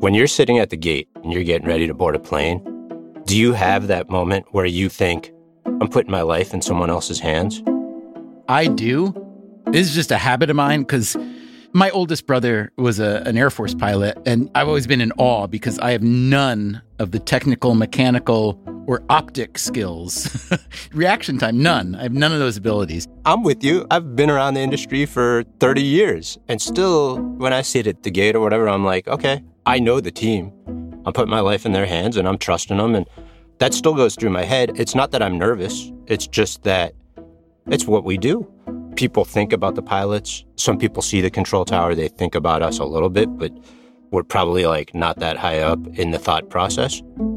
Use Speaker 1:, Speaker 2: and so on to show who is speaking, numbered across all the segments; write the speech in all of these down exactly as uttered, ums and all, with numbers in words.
Speaker 1: When you're sitting at the gate and you're getting ready to board a plane, do you have that moment where you think, I'm putting my life in someone else's hands?
Speaker 2: I do. This is just a habit of mine because my oldest brother was a, an Air Force pilot, and I've always been in awe because I have none of the technical, mechanical, or optic skills. Reaction time, none. I have none of those abilities.
Speaker 1: I'm with you. I've been around the industry for thirty years, and still, when I sit at the gate or whatever, I'm like, okay, I know the team. I'm putting my life in their hands, and I'm trusting them, and that still goes through my head. It's not that I'm nervous. It's just that it's what we do. People think about the pilots. Some people see the control tower. They think about us a little bit, but we're probably like not that high up in the thought process.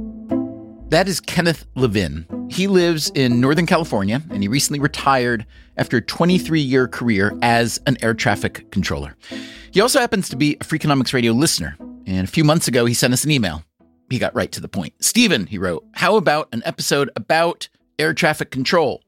Speaker 2: That is Kenneth Levin. He lives in Northern California, and he recently retired after a twenty-three-year career as an air traffic controller. He also happens to be a Freakonomics Radio listener, and a few months ago, he sent us an email. He got right to the point. Stephen, he wrote, how about an episode about air traffic control?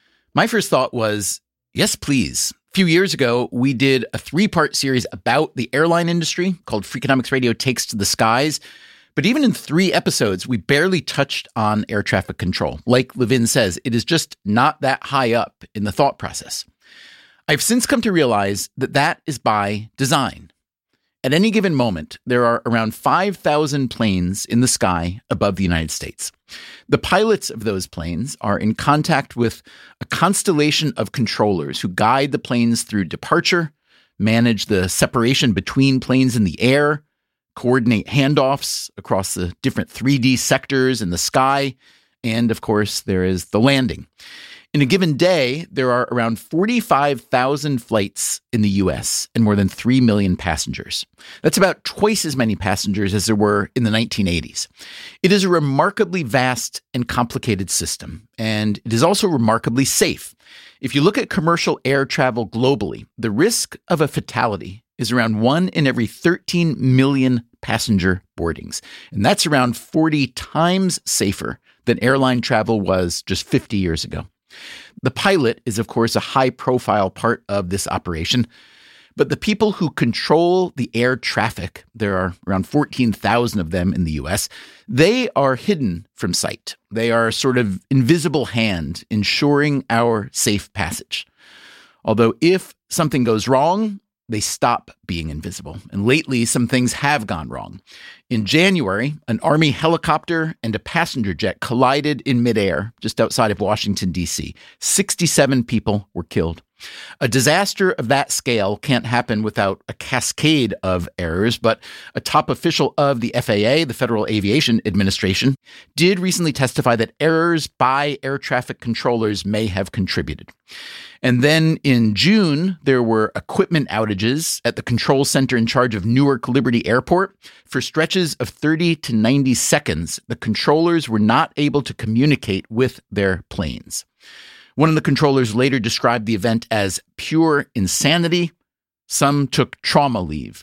Speaker 2: My first thought was, yes, please. A few years ago, we did a three-part series about the airline industry called Freakonomics Radio Takes to the Skies. But even in three episodes, we barely touched on air traffic control. Like Levin says, it is just not that high up in the thought process. I've since come to realize that that is by design. At any given moment, there are around five thousand planes in the sky above the United States. The pilots of those planes are in contact with a constellation of controllers who guide the planes through departure, manage the separation between planes in the air, coordinate handoffs across the different three D sectors in the sky, and of course, there is the landing. In a given day, there are around forty-five thousand flights in the U S and more than three million passengers. That's about twice as many passengers as there were in the nineteen eighties. It is a remarkably vast and complicated system, and it is also remarkably safe. If you look at commercial air travel globally, the risk of a fatality is around one in every thirteen million passenger boardings. And that's around forty times safer than airline travel was just fifty years ago. The pilot is, of course, a high-profile part of this operation, but the people who control the air traffic, there are around fourteen thousand of them in the U S, they are hidden from sight. They are a sort of invisible hand ensuring our safe passage. Although if something goes wrong, they stop being invisible. And lately, some things have gone wrong. In January, an Army helicopter and a passenger jet collided in midair just outside of Washington, D C. sixty-seven people were killed. A disaster of that scale can't happen without a cascade of errors, but a top official of the F A A, the Federal Aviation Administration, did recently testify that errors by air traffic controllers may have contributed. And then in June, there were equipment outages at the control center in charge of Newark Liberty Airport. For stretches of thirty to ninety seconds, the controllers were not able to communicate with their planes. One of the controllers later described the event as pure insanity. Some took trauma leave.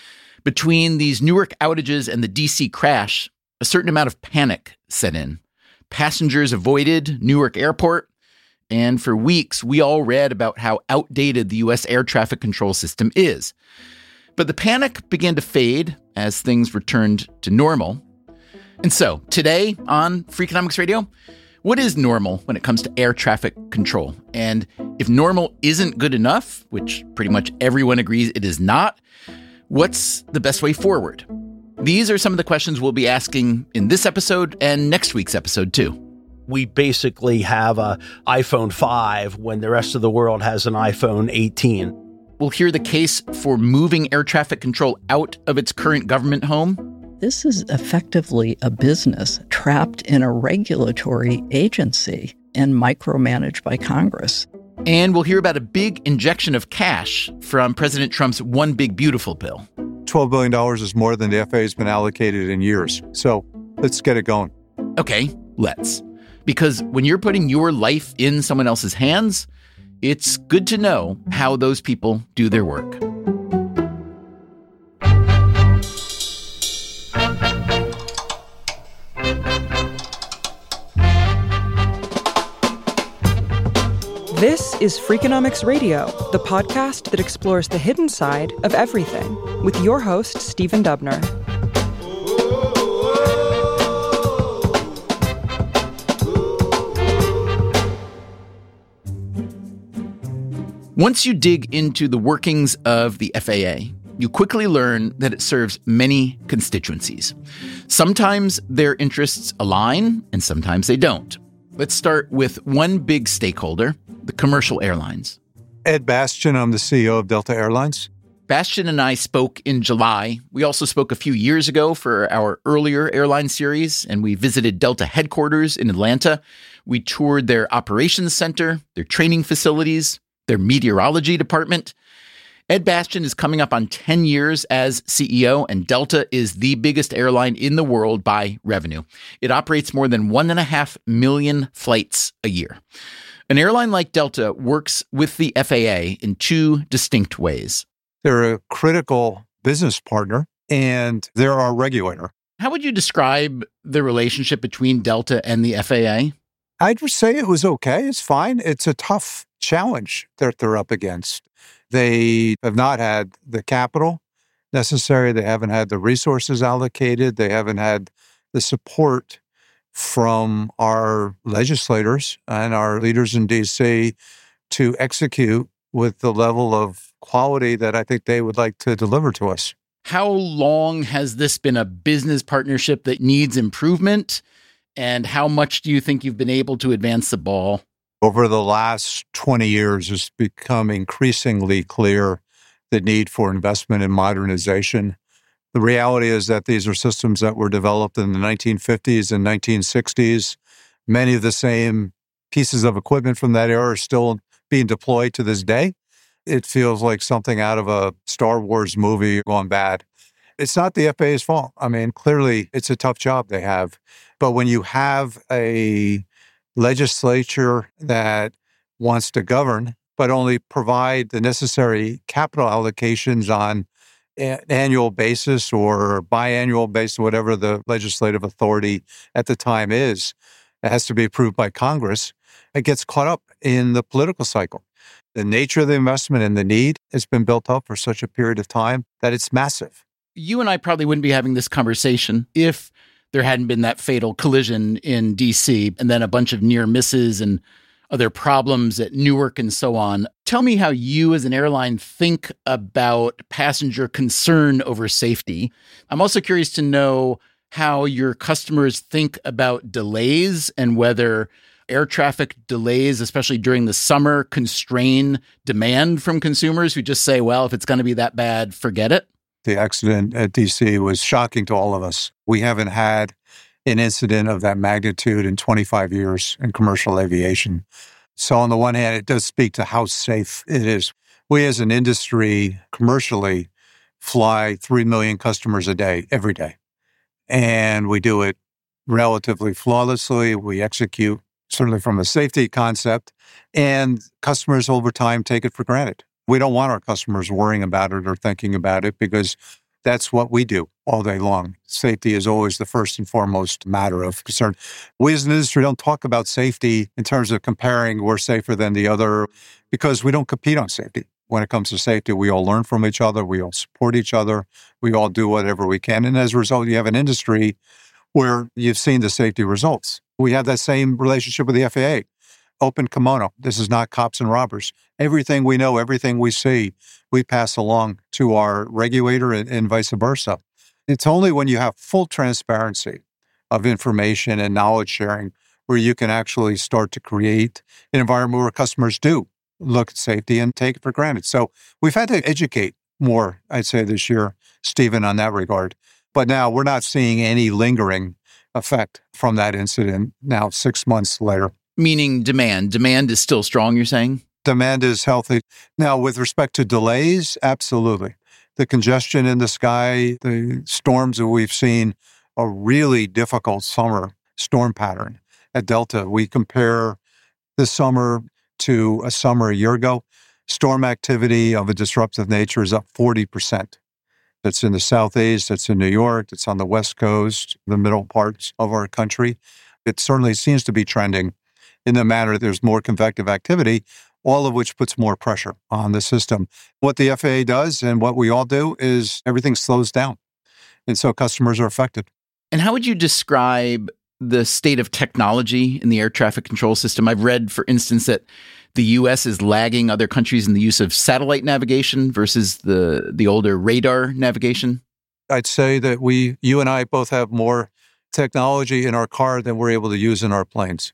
Speaker 2: Between these Newark outages and the D C crash, a certain amount of panic set in. Passengers avoided Newark Airport. And for weeks, we all read about how outdated the U S air traffic control system is. But the panic began to fade as things returned to normal. And so, today on Freakonomics Radio, what is normal when it comes to air traffic control? And if normal isn't good enough, which pretty much everyone agrees it is not, what's the best way forward? These are some of the questions we'll be asking in this episode and next week's episode, too.
Speaker 3: We basically have a iPhone five when the rest of the world has an iPhone eighteen.
Speaker 2: We'll hear the case for moving air traffic control out of its current government home.
Speaker 4: This is effectively a business trapped in a regulatory agency and micromanaged by Congress.
Speaker 2: And we'll hear about a big injection of cash from President Trump's One Big Beautiful bill.
Speaker 5: twelve billion dollars is more than the F A A has been allocated in years. So let's get it going.
Speaker 2: Okay, let's. Because when you're putting your life in someone else's hands, it's good to know how those people do their work.
Speaker 6: This is Freakonomics Radio, the podcast that explores the hidden side of everything, with your host, Stephen Dubner.
Speaker 2: Once you dig into the workings of the F A A, you quickly learn that it serves many constituencies. Sometimes their interests align, and sometimes they don't. Let's start with one big stakeholder, the commercial airlines.
Speaker 5: Ed Bastian, I'm the C E O of Delta Airlines.
Speaker 2: Bastian and I spoke in July. We also spoke a few years ago for our earlier airline series, and we visited Delta headquarters in Atlanta. We toured their operations center, their training facilities, their meteorology department. Ed Bastian is coming up on ten years as C E O, and Delta is the biggest airline in the world by revenue. It operates more than one and a half million flights a year. An airline like Delta works with the F A A in two distinct ways.
Speaker 5: They're a critical business partner, and they're our regulator.
Speaker 2: How would you describe the relationship between Delta and the F A A?
Speaker 5: I'd say it was okay. It's fine. It's a tough challenge that they're up against. They have not had the capital necessary. They haven't had the resources allocated. They haven't had the support from our legislators and our leaders in D C to execute with the level of quality that I think they would like to deliver to us.
Speaker 2: How long has this been a business partnership that needs improvement? And how much do you think you've been able to advance the ball?
Speaker 5: Over the last twenty years, it's become increasingly clear the need for investment in modernization. The reality is that these are systems that were developed in the nineteen fifties and nineteen sixties. Many of the same pieces of equipment from that era are still being deployed to this day. It feels like something out of a Star Wars movie gone bad. It's not the F A A's fault. I mean, clearly it's a tough job they have. But when you have a legislature that wants to govern, but only provide the necessary capital allocations on an annual basis or biannual basis, whatever the legislative authority at the time is, it has to be approved by Congress. It gets caught up in the political cycle. The nature of the investment and the need has been built up for such a period of time that it's massive.
Speaker 2: You and I probably wouldn't be having this conversation if there hadn't been that fatal collision in D C and then a bunch of near misses and other problems at Newark and so on. Tell me how you as an airline think about passenger concern over safety. I'm also curious to know how your customers think about delays and whether air traffic delays, especially during the summer, constrain demand from consumers who just say, well, if it's going to be that bad, forget it.
Speaker 5: The accident at D C was shocking to all of us. We haven't had an incident of that magnitude in twenty-five years in commercial aviation. So on the one hand, it does speak to how safe it is. We as an industry commercially fly three million customers a day, every day. And we do it relatively flawlessly. We execute certainly from a safety concept, and customers over time take it for granted. We don't want our customers worrying about it or thinking about it because that's what we do all day long. Safety is always the first and foremost matter of concern. We as an industry don't talk about safety in terms of comparing we're safer than the other because we don't compete on safety. When it comes to safety, we all learn from each other. We all support each other. We all do whatever we can. And as a result, you have an industry where you've seen the safety results. We have that same relationship with the F A A. Open kimono. This is not cops and robbers. Everything we know, everything we see, we pass along to our regulator and, and vice versa. It's only when you have full transparency of information and knowledge sharing where you can actually start to create an environment where customers do look at safety and take it for granted. So we've had to educate more, I'd say, this year, Stephen, on that regard. But now we're not seeing any lingering effect from that incident now six months later.
Speaker 2: Meaning demand. Demand is still strong, you're saying?
Speaker 5: Demand is healthy. Now, with respect to delays, absolutely. The congestion in the sky, the storms that we've seen, a really difficult summer storm pattern at Delta. We compare this summer to a summer a year ago. Storm activity of a disruptive nature is up forty percent. That's in the Southeast, that's in New York, it's on the West Coast, the middle parts of our country. It certainly seems to be trending in the manner that there's more convective activity, all of which puts more pressure on the system. What the F A A does and what we all do is everything slows down. And so customers are affected.
Speaker 2: And how would you describe the state of technology in the air traffic control system? I've read, for instance, that the U S is lagging other countries in the use of satellite navigation versus the, the older radar navigation?
Speaker 5: I'd say that we, you and I both have more technology in our car than we're able to use in our planes.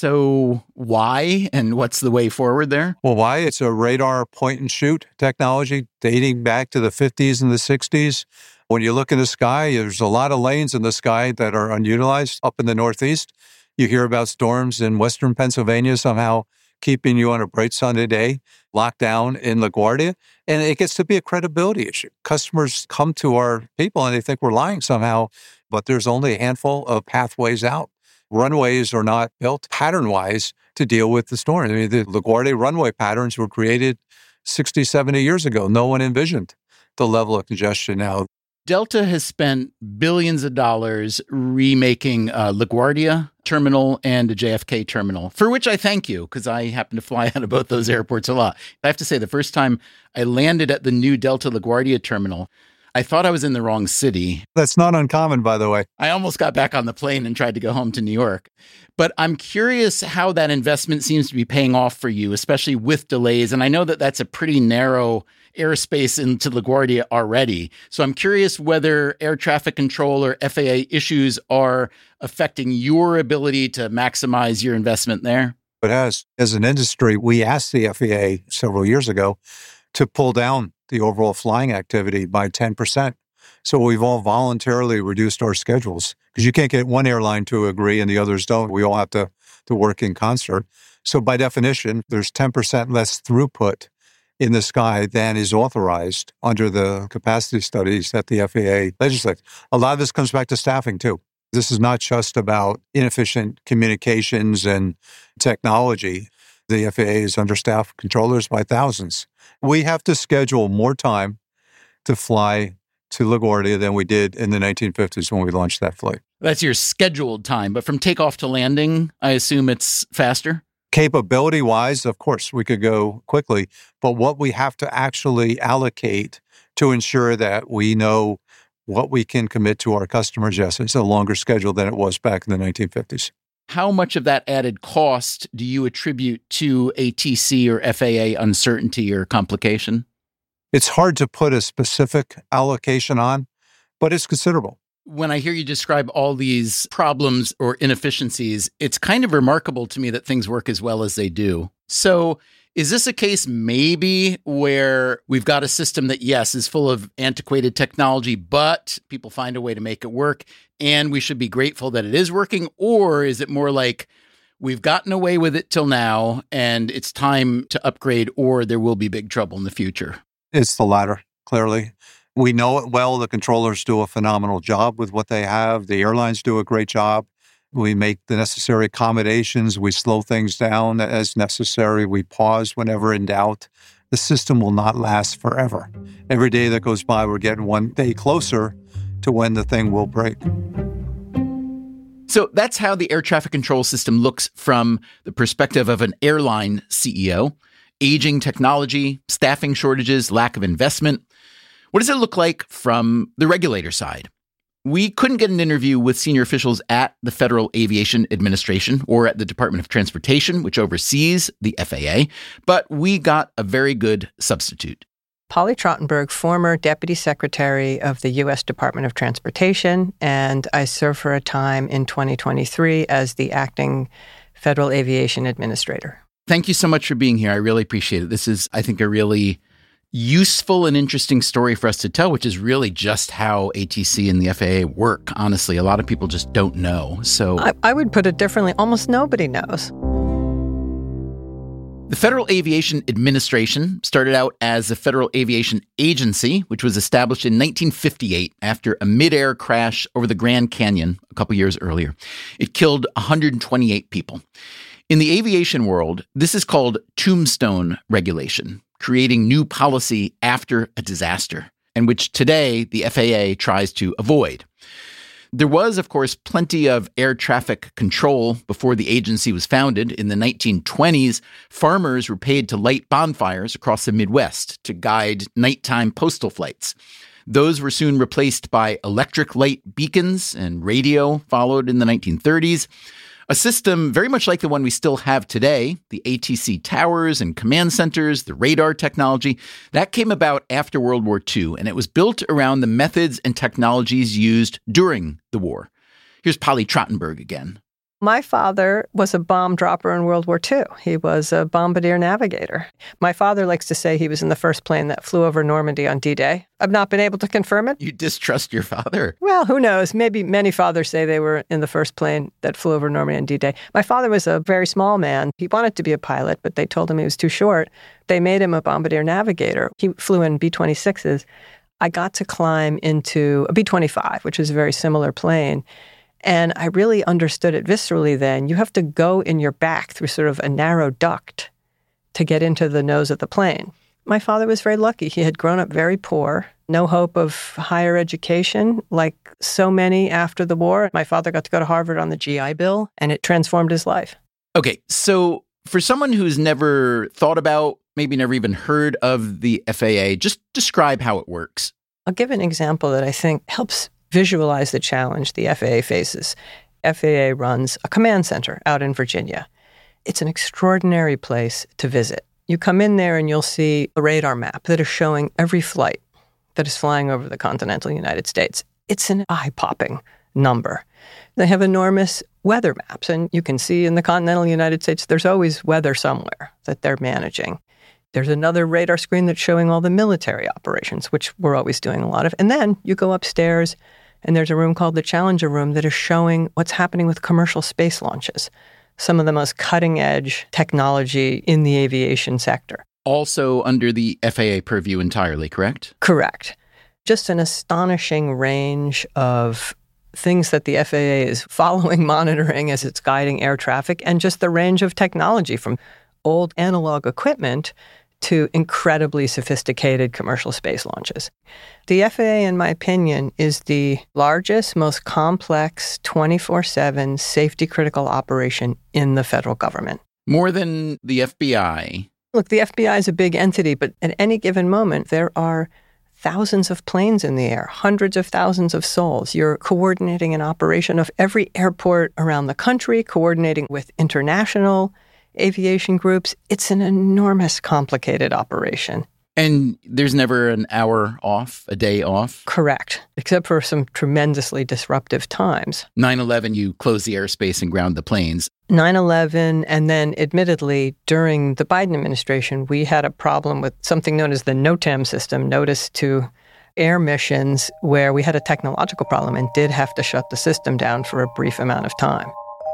Speaker 2: So why, and what's the way forward there?
Speaker 5: Well, why? It's a radar point and shoot technology dating back to the fifties and the sixties. When you look in the sky, there's a lot of lanes in the sky that are unutilized up in the Northeast. You hear about storms in Western Pennsylvania somehow keeping you on a bright sunny day, locked down in LaGuardia. And it gets to be a credibility issue. Customers come to our people and they think we're lying somehow, but there's only a handful of pathways out. Runways are not built pattern-wise to deal with the storm. I mean, the LaGuardia runway patterns were created sixty, seventy years ago. No one envisioned the level of congestion now.
Speaker 2: Delta has spent billions of dollars remaking uh, LaGuardia terminal and the J F K terminal, for which I thank you, because I happen to fly out of both those airports a lot. I have to say, the first time I landed at the new Delta LaGuardia terminal, I thought I was in the wrong city.
Speaker 5: That's not uncommon, by the way.
Speaker 2: I almost got back on the plane and tried to go home to New York. But I'm curious how that investment seems to be paying off for you, especially with delays. And I know that that's a pretty narrow airspace into LaGuardia already. So I'm curious whether air traffic control or F A A issues are affecting your ability to maximize your investment there.
Speaker 5: It has. As an industry, we asked the F A A several years ago to pull down the overall flying activity by ten percent. So we've all voluntarily reduced our schedules because you can't get one airline to agree and the others don't. We all have to, to work in concert. So by definition, there's ten percent less throughput in the sky than is authorized under the capacity studies that the F A A legislates. A lot of this comes back to staffing too. This is not just about inefficient communications and technology. The F A A is understaffed controllers by thousands. We have to schedule more time to fly to LaGuardia than we did in the nineteen fifties when we launched that flight.
Speaker 2: That's your scheduled time, but from takeoff to landing, I assume it's faster?
Speaker 5: Capability-wise, of course, we could go quickly, but what we have to actually allocate to ensure that we know what we can commit to our customers, yes, it's a longer schedule than it was back in the nineteen fifties.
Speaker 2: How much of that added cost do you attribute to A T C or F A A uncertainty or complication?
Speaker 5: It's hard to put a specific allocation on, but it's considerable.
Speaker 2: When I hear you describe all these problems or inefficiencies, it's kind of remarkable to me that things work as well as they do. So is this a case maybe where we've got a system that, yes, is full of antiquated technology, but people find a way to make it work, and we should be grateful that it is working? Or is it more like we've gotten away with it till now, and it's time to upgrade, or there will be big trouble in the future?
Speaker 5: It's the latter, clearly. We know it well. The controllers do a phenomenal job with what they have. The airlines do a great job. We make the necessary accommodations. We slow things down as necessary. We pause whenever in doubt. The system will not last forever. Every day that goes by, we're getting one day closer to when the thing will break.
Speaker 2: So that's how the air traffic control system looks from the perspective of an airline C E O. Aging technology, staffing shortages, lack of investment. What does it look like from the regulator side? We couldn't get an interview with senior officials at the Federal Aviation Administration or at the Department of Transportation, which oversees the F A A, but we got a very good substitute.
Speaker 7: Polly Trottenberg, former Deputy Secretary of the U S Department of Transportation, and I served for a time in twenty twenty-three as the acting Federal Aviation Administrator.
Speaker 2: Thank you so much for being here. I really appreciate it. This is, I think, a really useful and interesting story for us to tell, which is really just how A T C and the F A A work. Honestly, a lot of people just don't know. So
Speaker 7: I, I would put it differently. Almost nobody knows.
Speaker 2: The Federal Aviation Administration started out as the Federal Aviation Agency, which was established in nineteen fifty-eight after a mid-air crash over the Grand Canyon a couple years earlier. It killed one hundred twenty-eight people. In the aviation world, this is called tombstone regulation, creating new policy after a disaster, and which today the F A A tries to avoid. There was, of course, plenty of air traffic control before the agency was founded. In the nineteen twenties, farmers were paid to light bonfires across the Midwest to guide nighttime postal flights. Those were soon replaced by electric light beacons, and radio followed in the nineteen thirties. A system very much like the one we still have today, the A T C towers and command centers, the radar technology, that came about after World War Two, and it was built around the methods and technologies used during the war. Here's Polly Trottenberg again.
Speaker 7: My father was a bomb dropper in World War Two. He was a bombardier navigator. My father likes to say he was in the first plane that flew over Normandy on D-Day. I've not been able to confirm it.
Speaker 2: You distrust your father?
Speaker 7: Well, who knows? Maybe many fathers say they were in the first plane that flew over Normandy on D-Day. My father was a very small man. He wanted to be a pilot, but they told him he was too short. They made him a bombardier navigator. He flew in B twenty-sixes. I got to climb into a B twenty-five, which is a very similar plane. And I really understood it viscerally then. You have to go in your back through sort of a narrow duct to get into the nose of the plane. My father was very lucky. He had grown up very poor, no hope of higher education, like so many after the war. My father got to go to Harvard on the G I Bill, and it transformed his life.
Speaker 2: Okay, so for someone who's never thought about, maybe never even heard of the F A A, just describe how it works.
Speaker 7: I'll give an example that I think helps visualize the challenge the F A A faces. F A A runs a command center out in Virginia. It's an extraordinary place to visit. You come in there and you'll see a radar map that is showing every flight that is flying over the continental United States. It's an eye-popping number. They have enormous weather maps, and you can see in the continental United States there's always weather somewhere that they're managing. There's another radar screen that's showing all the military operations, which we're always doing a lot of. And then you go upstairs, and there's a room called the Challenger Room that is showing what's happening with commercial space launches, some of the most cutting-edge technology in the aviation sector.
Speaker 2: Also under the F A A purview entirely, correct?
Speaker 7: Correct. Just an astonishing range of things that the F A A is following, monitoring as it's guiding air traffic, and just the range of technology from old analog equipment to incredibly sophisticated commercial space launches. The F A A, in my opinion, is the largest, most complex twenty-four seven safety-critical operation in the federal government.
Speaker 2: More than the F B I.
Speaker 7: Look, the F B I is a big entity, but at any given moment, there are thousands of planes in the air, hundreds of thousands of souls. You're coordinating an operation of every airport around the country, coordinating with international aviation groups. It's an enormous, complicated operation.
Speaker 2: And there's never an hour off, a day off?
Speaker 7: Correct, except for some tremendously disruptive times.
Speaker 2: nine eleven, you closed the airspace and ground the planes.
Speaker 7: nine eleven, and then admittedly, during the Biden administration, we had a problem with something known as the NOTAM system, Notice to Air Missions, where we had a technological problem and did have to shut the system down for a brief amount of time.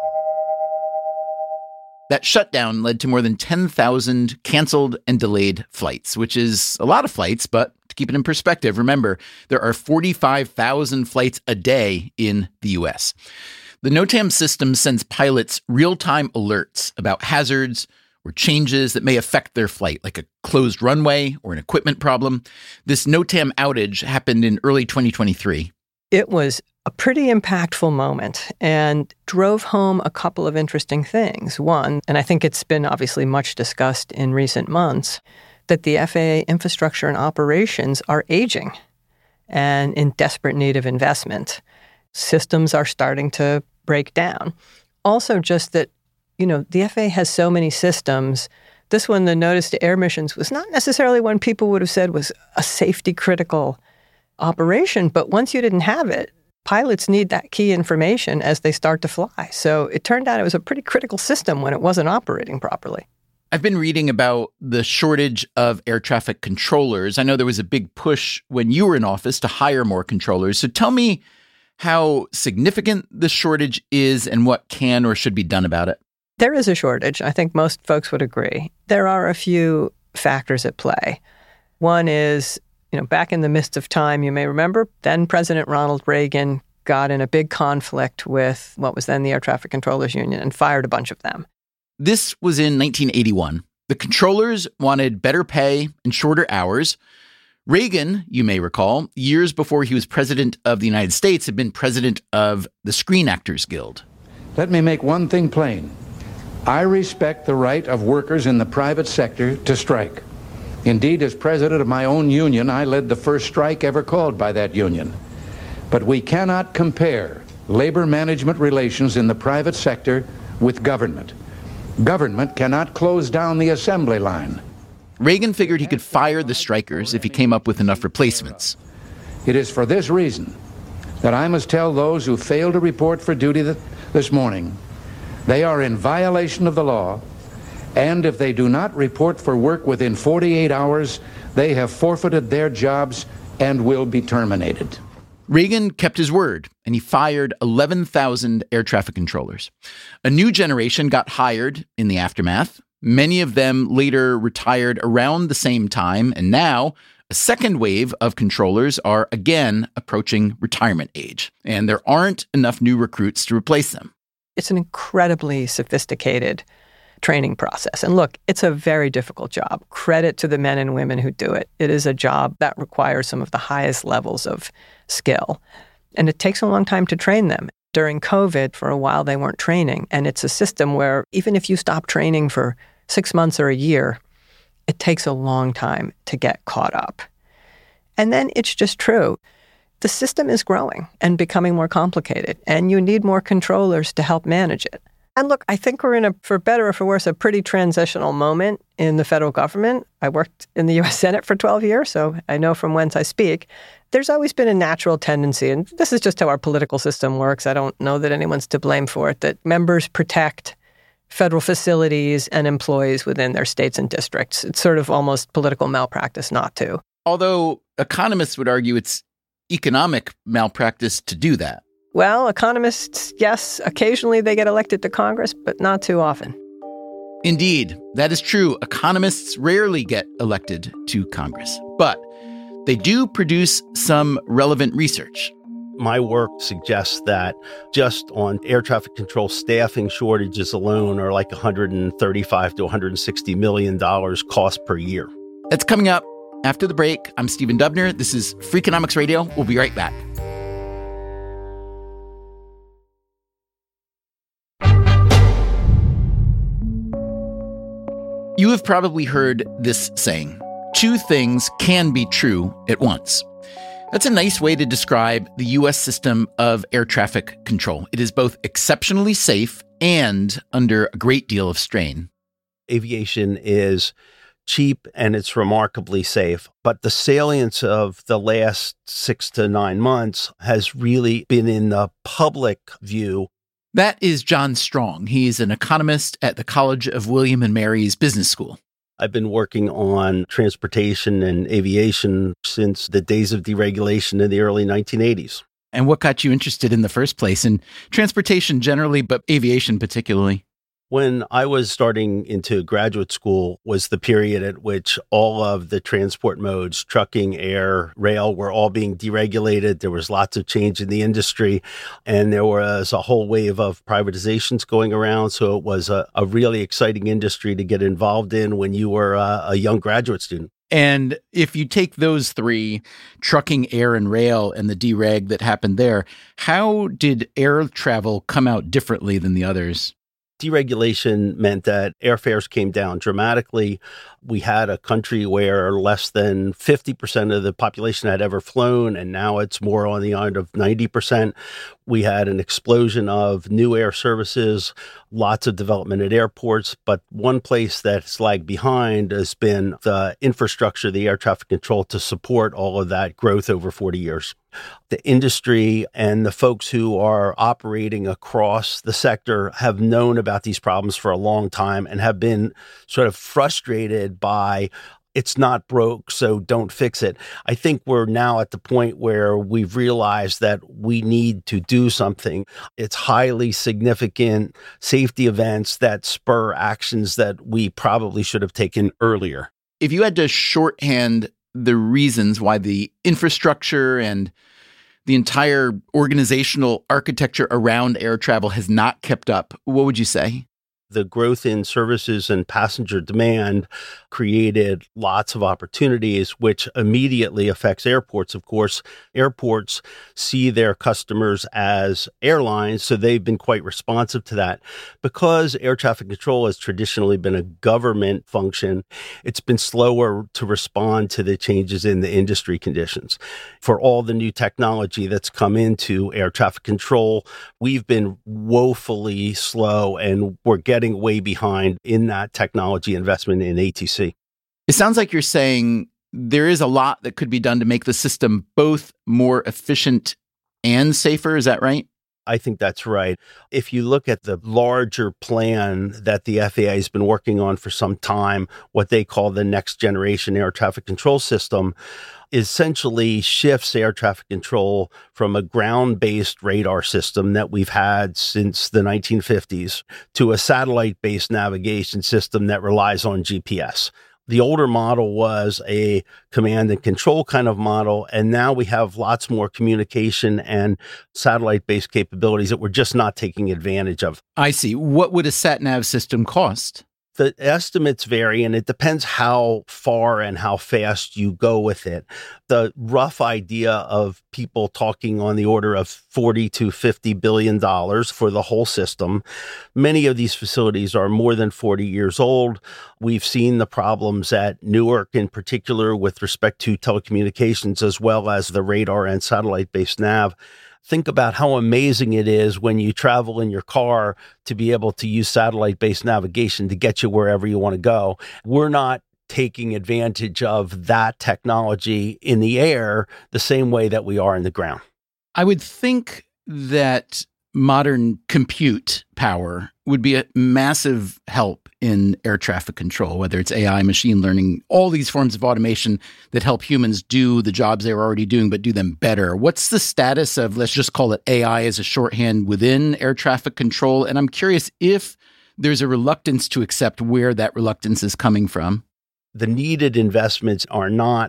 Speaker 2: That shutdown led to more than ten thousand canceled and delayed flights, which is a lot of flights, but to keep it in perspective, remember, there are forty-five thousand flights a day in the U S. The NOTAM system sends pilots real-time alerts about hazards or changes that may affect their flight, like a closed runway or an equipment problem. This NOTAM outage happened in early twenty twenty-three.
Speaker 7: It was a pretty impactful moment and drove home a couple of interesting things. One, and I think it's been obviously much discussed in recent months, that the F A A infrastructure and operations are aging and in desperate need of investment. Systems are starting to break down. Also, just that, you know, the F A A has so many systems. This one, the Notice to Air Missions, was not necessarily one people would have said was a safety-critical operation, but once you didn't have it, pilots need that key information as they start to fly. So it turned out it was a pretty critical system when it wasn't operating properly.
Speaker 2: I've been reading about the shortage of air traffic controllers. I know there was a big push when you were in office to hire more controllers. So tell me how significant this shortage is and what can or should be done about it.
Speaker 7: There is a shortage. I think most folks would agree. There are a few factors at play. One is, you know, back in the midst of time, you may remember, then President Ronald Reagan got in a big conflict with what was then the Air Traffic Controllers Union and fired a bunch of them.
Speaker 2: This was in nineteen eighty-one. The controllers wanted better pay and shorter hours. Reagan, you may recall, years before he was president of the United States, had been president of the Screen Actors Guild.
Speaker 8: Let me make one thing plain. I respect the right of workers in the private sector to strike. Indeed, as president of my own union, I led the first strike ever called by that union. But we cannot compare labor management relations in the private sector with government. Government cannot close down the assembly line.
Speaker 2: Reagan figured he could fire the strikers if he came up with enough replacements.
Speaker 8: It is for this reason that I must tell those who fail to report for duty th- this morning they are in violation of the law, and if they do not report for work within forty-eight hours, they have forfeited their jobs and will be terminated.
Speaker 2: Reagan kept his word, and he fired eleven thousand air traffic controllers. A new generation got hired in the aftermath. Many of them later retired around the same time, and now a second wave of controllers are again approaching retirement age, and there aren't enough new recruits to replace them.
Speaker 7: It's an incredibly sophisticated training process. And look, it's a very difficult job. Credit to the men and women who do it. It is a job that requires some of the highest levels of skill. And it takes a long time to train them. During COVID, for a while, they weren't training. And it's a system where even if you stop training for six months or a year, it takes a long time to get caught up. And then it's just true. The system is growing and becoming more complicated, and you need more controllers to help manage it. And look, I think we're in a, for better or for worse, a pretty transitional moment in the federal government. I worked in the U S Senate for twelve years, so I know from whence I speak. There's always been a natural tendency, and this is just how our political system works. I don't know that anyone's to blame for it, that members protect federal facilities and employees within their states and districts. It's sort of almost political malpractice not to.
Speaker 2: Although economists would argue it's economic malpractice to do that.
Speaker 7: Well, economists, yes, occasionally they get elected to Congress, but not too often.
Speaker 2: Indeed, that is true. Economists rarely get elected to Congress, but they do produce some relevant research.
Speaker 3: My work suggests that just on air traffic control staffing shortages alone are like one hundred thirty-five to one hundred sixty million dollars cost per year.
Speaker 2: That's coming up after the break. I'm Stephen Dubner. This is Freakonomics Radio. We'll be right back. You have probably heard this saying, two things can be true at once. That's a nice way to describe the U S system of air traffic control. It is both exceptionally safe and under a great deal of strain.
Speaker 3: Aviation is cheap and it's remarkably safe, but the salience of the last six to nine months has really been in the public view.
Speaker 2: That is John Strong. He's an economist at the College of William and Mary's Business School.
Speaker 3: I've been working on transportation and aviation since the days of deregulation in the early nineteen eighties.
Speaker 2: And what got you interested in the first place in transportation generally, but aviation particularly?
Speaker 3: When I was starting into graduate school was the period at which all of the transport modes, trucking, air, rail, were all being deregulated. There was lots of change in the industry, and there was a whole wave of privatizations going around. So it was a, a really exciting industry to get involved in when you were a, a young graduate student.
Speaker 2: And if you take those three, trucking, air, and rail, and the dereg that happened there, how did air travel come out differently than the others?
Speaker 3: Deregulation meant that airfares came down dramatically. We had a country where less than fifty percent of the population had ever flown, and now it's more on the order of ninety percent. We had an explosion of new air services, lots of development at airports, but one place that's lagged behind has been the infrastructure, the air traffic control to support all of that growth over forty years. The industry and the folks who are operating across the sector have known about these problems for a long time and have been sort of frustrated by it's not broke, so don't fix it. I think we're now at the point where we've realized that we need to do something. It's highly significant safety events that spur actions that we probably should have taken earlier.
Speaker 2: If you had to shorthand the reasons why the infrastructure and the entire organizational architecture around air travel has not kept up, what would you say?
Speaker 3: The growth in services and passenger demand created lots of opportunities, which immediately affects airports. Of course, airports see their customers as airlines, so they've been quite responsive to that. Because air traffic control has traditionally been a government function, it's been slower to respond to the changes in the industry conditions. For all the new technology that's come into air traffic control, we've been woefully slow, and we're getting way behind in that technology investment in A T C.
Speaker 2: It sounds like you're saying there is a lot that could be done to make the system both more efficient and safer. Is that right?
Speaker 3: I think that's right. If you look at the larger plan that the F A A has been working on for some time, what they call the next generation air traffic control system, essentially shifts air traffic control from a ground-based radar system that we've had since the nineteen fifties to a satellite-based navigation system that relies on G P S. The older model was a command and control kind of model, and now we have lots more communication and satellite-based capabilities that we're just not taking advantage of.
Speaker 2: I see. What would a sat-nav system cost?
Speaker 3: The estimates vary, and it depends how far and how fast you go with it. The rough idea of people talking on the order of forty to fifty billion dollars for the whole system. Many of these facilities are more than forty years old. We've seen the problems at Newark in particular with respect to telecommunications, as well as the radar and satellite-based nav. Think about how amazing it is when you travel in your car to be able to use satellite-based navigation to get you wherever you want to go. We're not taking advantage of that technology in the air the same way that we are in the ground.
Speaker 2: I would think that modern compute power would be a massive help in air traffic control, whether it's A I, machine learning, all these forms of automation that help humans do the jobs they were already doing, but do them better. What's the status of, let's just call it A I as a shorthand within air traffic control? And I'm curious if there's a reluctance to accept where that reluctance is coming from.
Speaker 3: The needed investments are not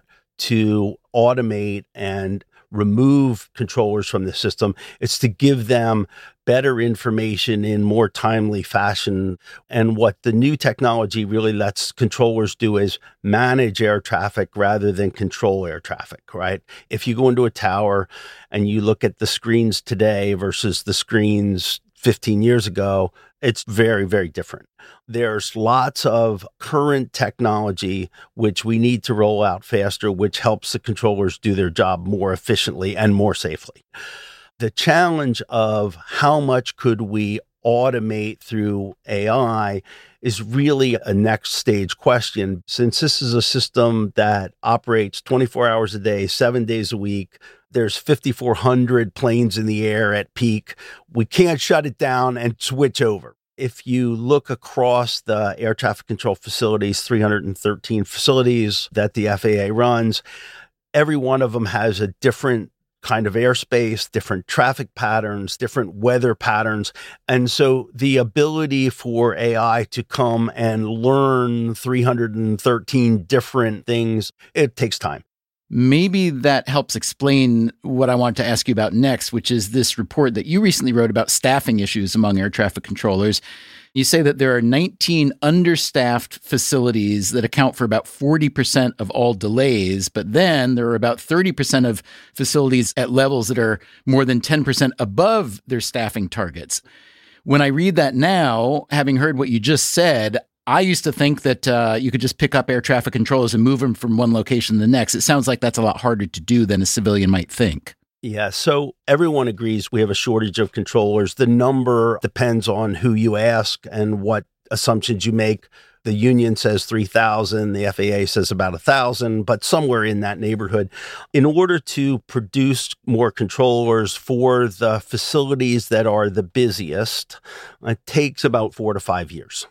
Speaker 3: to automate and remove controllers from the system. It's to give them better information in more timely fashion. And what the new technology really lets controllers do is manage air traffic rather than control air traffic, right? If you go into a tower and you look at the screens today versus the screens fifteen years ago, it's very, very different. There's lots of current technology which we need to roll out faster, which helps the controllers do their job more efficiently and more safely. The challenge of how much could we automate through A I is really a next stage question. Since this is a system that operates twenty-four hours a day, seven days a week, there's fifty-four hundred planes in the air at peak. We can't shut it down and switch over. If you look across the air traffic control facilities, three hundred thirteen facilities that the F A A runs, every one of them has a different kind of airspace, different traffic patterns, different weather patterns. And so the ability for A I to come and learn three hundred thirteen different things, it takes time.
Speaker 2: Maybe that helps explain what I wanted to ask you about next, which is this report that you recently wrote about staffing issues among air traffic controllers. You say that there are nineteen understaffed facilities that account for about forty percent of all delays, but then there are about thirty percent of facilities at levels that are more than ten percent above their staffing targets. When I read that now, having heard what you just said, I used to think that uh, you could just pick up air traffic controllers and move them from one location to the next. It sounds like that's a lot harder to do than a civilian might think.
Speaker 3: Yeah, so everyone agrees we have a shortage of controllers. The number depends on who you ask and what assumptions you make. The union says three thousand, the F A A says about one thousand, but somewhere in that neighborhood. In order to produce more controllers for the facilities that are the busiest, it takes about four to five years.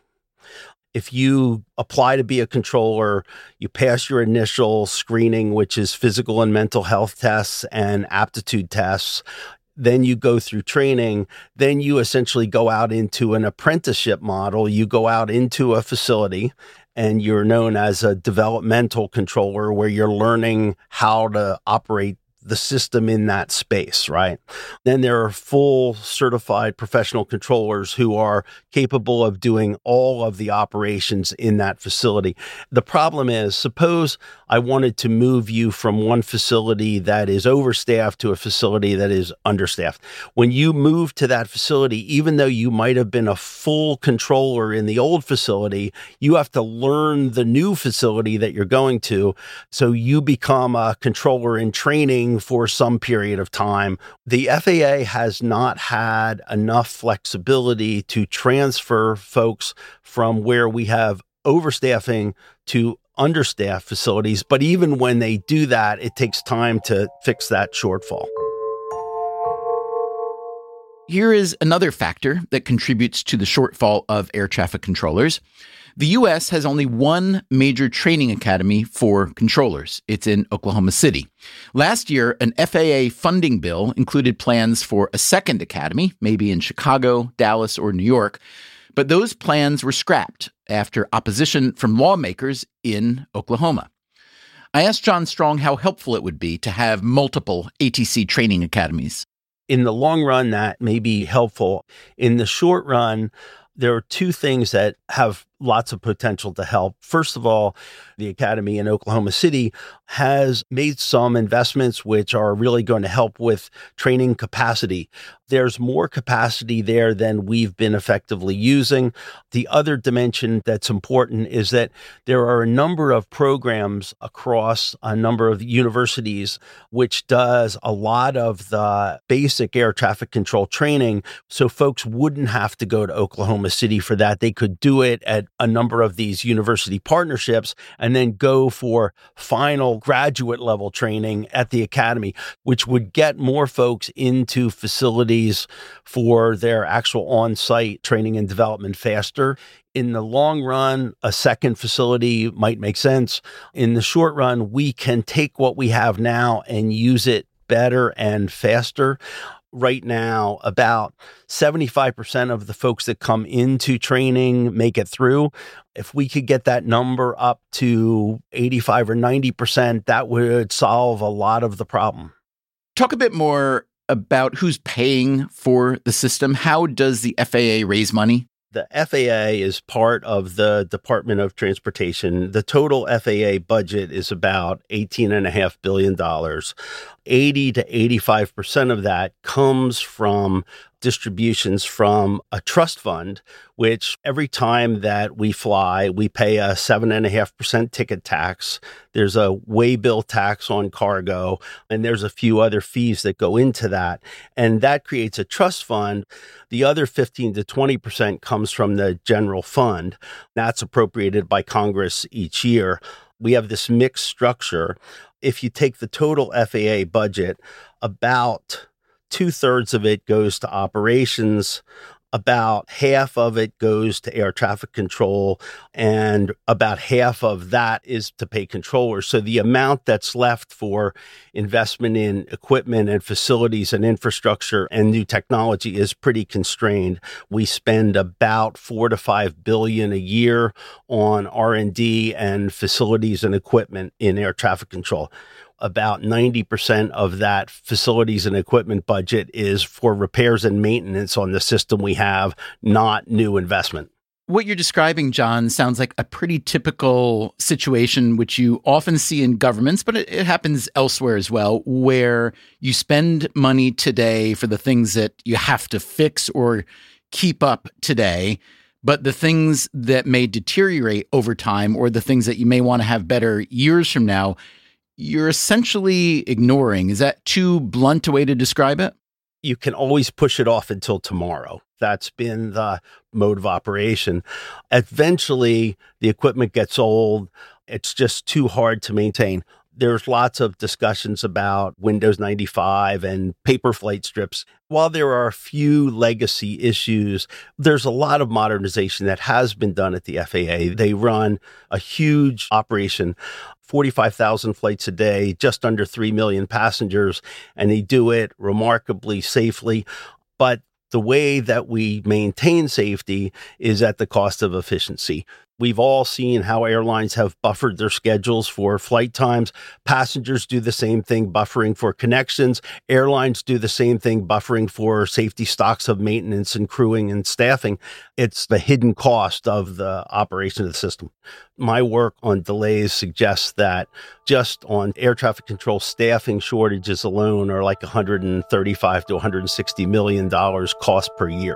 Speaker 3: If you apply to be a controller, you pass your initial screening, which is physical and mental health tests and aptitude tests. Then you go through training. Then you essentially go out into an apprenticeship model. You go out into a facility and you're known as a developmental controller where you're learning how to operate the system in that space, right? Then there are full certified professional controllers who are capable of doing all of the operations in that facility. The problem is, suppose I wanted to move you from one facility that is overstaffed to a facility that is understaffed. When you move to that facility, even though you might have been a full controller in the old facility, you have to learn the new facility that you're going to. So you become a controller in training for some period of time. The F A A has not had enough flexibility to transfer folks from where we have overstaffing to understaffed facilities. But even when they do that, it takes time to fix that shortfall.
Speaker 2: Here is another factor that contributes to the shortfall of air traffic controllers. The U S has only one major training academy for controllers. It's in Oklahoma City. Last year, an F A A funding bill included plans for a second academy, maybe in Chicago, Dallas, or New York. But those plans were scrapped after opposition from lawmakers in Oklahoma. I asked John Strong how helpful it would be to have multiple A T C training academies.
Speaker 3: In the long run, that may be helpful. In the short run, there are two things that have lots of potential to help. First of all, the Academy in Oklahoma City has made some investments which are really going to help with training capacity. There's more capacity there than we've been effectively using. The other dimension that's important is that there are a number of programs across a number of universities which does a lot of the basic air traffic control training, so folks wouldn't have to go to Oklahoma City for that. They could do it at a number of these university partnerships and then go for final graduate level training at the academy, which would get more folks into facilities for their actual on-site training and development faster. In the long run, a second facility might make sense. In the short run, we can take what we have now and use it better and faster. Right now, about seventy-five percent of the folks that come into training make it through. If we could get that number up to eighty-five or ninety percent, that would solve a lot of the problem.
Speaker 2: Talk a bit more about who's paying for the system. How does the F A A raise money?
Speaker 3: The F A A is part of the Department of Transportation. The total F A A budget is about eighteen point five billion dollars. eighty to eighty-five percent of that comes from distributions from a trust fund, which every time that we fly, we pay a seven point five percent ticket tax. There's a waybill tax on cargo, and there's a few other fees that go into that. And that creates a trust fund. The other fifteen to twenty percent comes from the general fund. That's appropriated by Congress each year. We have this mixed structure. If you take the total F A A budget, about two-thirds of it goes to operations, about half of it goes to air traffic control, and about half of that is to pay controllers. So the amount that's left for investment in equipment and facilities and infrastructure and new technology is pretty constrained. We spend about four to five billion a year on R and D and facilities and equipment in air traffic control. About ninety percent of that facilities and equipment budget is for repairs and maintenance on the system we have, not new investment.
Speaker 2: What you're describing, John, sounds like a pretty typical situation which you often see in governments, but it, it happens elsewhere as well, where you spend money today for the things that you have to fix or keep up today, but the things that may deteriorate over time or the things that you may want to have better years from now, you're essentially ignoring. Is that too blunt a way to describe it?
Speaker 3: You can always push it off until tomorrow. That's been the mode of operation. Eventually, the equipment gets old. It's just too hard to maintain. There's lots of discussions about Windows ninety-five and paper flight strips. While there are a few legacy issues, there's a lot of modernization that has been done at the F A A. They run a huge operation, forty-five thousand flights a day, just under three million passengers, and they do it remarkably safely. But the way that we maintain safety is at the cost of efficiency. We've all seen how airlines have buffered their schedules for flight times. Passengers do the same thing, buffering for connections. Airlines do the same thing, buffering for safety stocks of maintenance and crewing and staffing. It's the hidden cost of the operation of the system. My work on delays suggests that just on air traffic control staffing shortages alone are like one hundred thirty-five to one hundred sixty million dollars cost per year.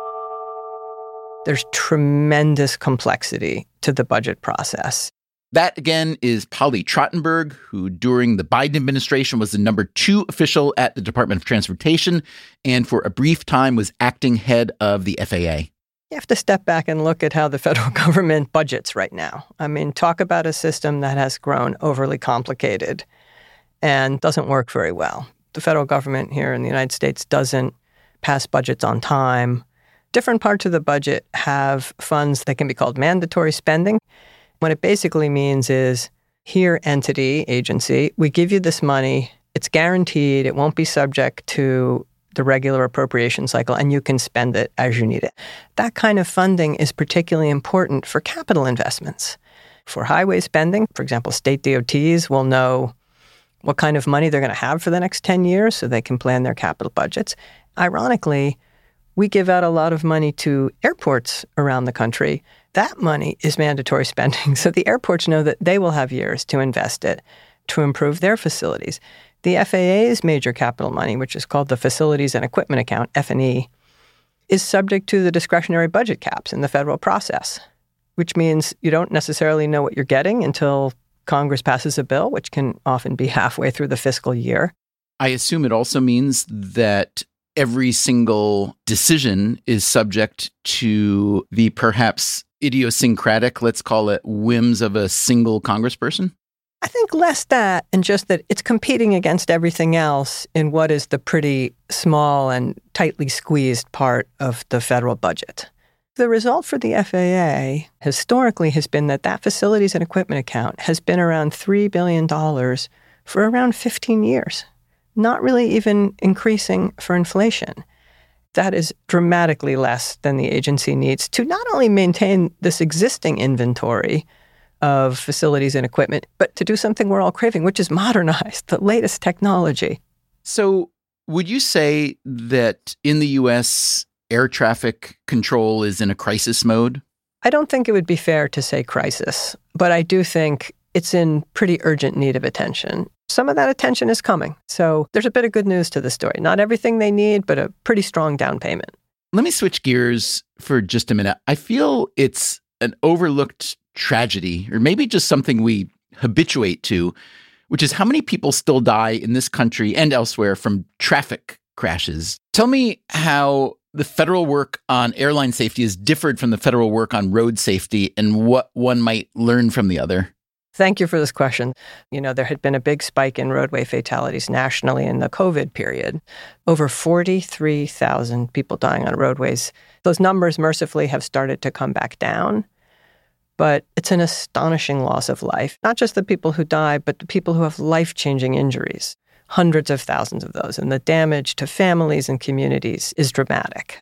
Speaker 7: There's tremendous complexity to the budget process.
Speaker 2: That, again, is Polly Trottenberg, who during the Biden administration was the number two official at the Department of Transportation and for a brief time was acting head of the F A A.
Speaker 7: You have to step back and look at how the federal government budgets right now. I mean, talk about a system that has grown overly complicated and doesn't work very well. The federal government here in the United States doesn't pass budgets on time. Different parts of the budget have funds that can be called mandatory spending. What it basically means is, here, entity, agency, we give you this money, it's guaranteed, it won't be subject to the regular appropriation cycle, and you can spend it as you need it. That kind of funding is particularly important for capital investments. For highway spending, for example, state D O Ts will know what kind of money they're going to have for the next ten years so they can plan their capital budgets. Ironically, we give out a lot of money to airports around the country. That money is mandatory spending, so the airports know that they will have years to invest it to improve their facilities. The F A A's major capital money, which is called the Facilities and Equipment Account, F and E, is subject to the discretionary budget caps in the federal process, which means you don't necessarily know what you're getting until Congress passes a bill, which can often be halfway through the fiscal year.
Speaker 2: I assume it also means that every single decision is subject to the perhaps idiosyncratic, let's call it, whims of a single congressperson?
Speaker 7: I think less that, and just that it's competing against everything else in what is the pretty small and tightly squeezed part of the federal budget. The result for the F A A historically has been that that facilities and equipment account has been around three billion dollars for around fifteen years. Not really even increasing for inflation. That is dramatically less than the agency needs to not only maintain this existing inventory of facilities and equipment, but to do something we're all craving, which is modernize the latest technology.
Speaker 2: So would you say that in the U S, air traffic control is in a crisis mode?
Speaker 7: I don't think it would be fair to say crisis, but I do think it's in pretty urgent need of attention. Some of that attention is coming. So there's a bit of good news to the story. Not everything they need, but a pretty strong down payment.
Speaker 2: Let me switch gears for just a minute. I feel it's an overlooked tragedy, or maybe just something we habituate to, which is how many people still die in this country and elsewhere from traffic crashes. Tell me how the federal work on airline safety is different from the federal work on road safety and what one might learn from the other.
Speaker 7: Thank you for this question. You know, there had been a big spike in roadway fatalities nationally in the COVID period. Over forty-three thousand people dying on roadways. Those numbers, mercifully, have started to come back down. But it's an astonishing loss of life. Not just the people who die, but the people who have life-changing injuries. Hundreds of thousands of those. And the damage to families and communities is dramatic.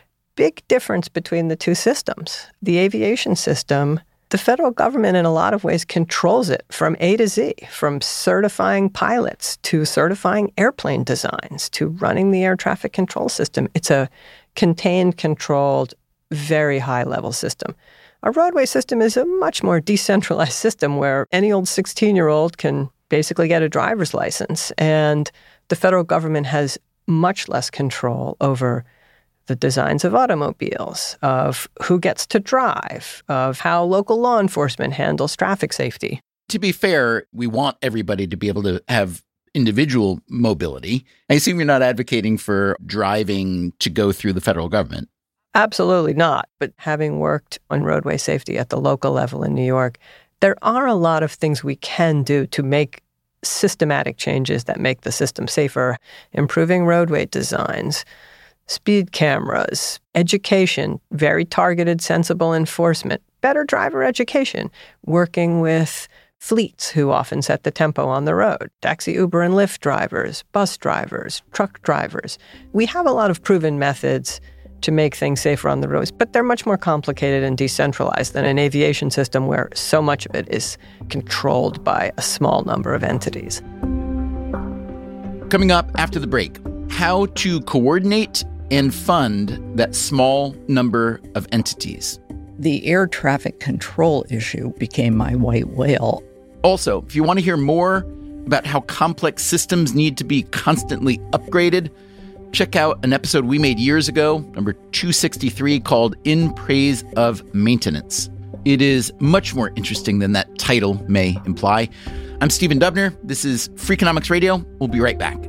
Speaker 7: Big difference between the two systems. The aviation system, the federal government in a lot of ways controls it from A to Z, from certifying pilots to certifying airplane designs to running the air traffic control system. It's a contained, controlled, very high-level system. A roadway system is a much more decentralized system where any old sixteen-year-old can basically get a driver's license, and the federal government has much less control over the designs of automobiles, of who gets to drive, of how local law enforcement handles traffic safety.
Speaker 2: To be fair, we want everybody to be able to have individual mobility. I assume you're not advocating for driving to go through the federal government.
Speaker 7: Absolutely not. But having worked on roadway safety at the local level in New York, there are a lot of things we can do to make systematic changes that make the system safer, improving roadway designs, speed cameras, education, very targeted, sensible enforcement, better driver education, working with fleets who often set the tempo on the road, taxi, Uber, and Lyft drivers, bus drivers, truck drivers. We have a lot of proven methods to make things safer on the roads, but they're much more complicated and decentralized than an aviation system where so much of it is controlled by a small number of entities.
Speaker 2: Coming up after the break, how to coordinate and fund that small number of entities.
Speaker 4: The air traffic control issue became my white whale.
Speaker 2: Also, if you want to hear more about how complex systems need to be constantly upgraded, check out an episode we made years ago, number two sixty-three, called In Praise of Maintenance. It is much more interesting than that title may imply. I'm Stephen Dubner. This is Freakonomics Radio. We'll be right back.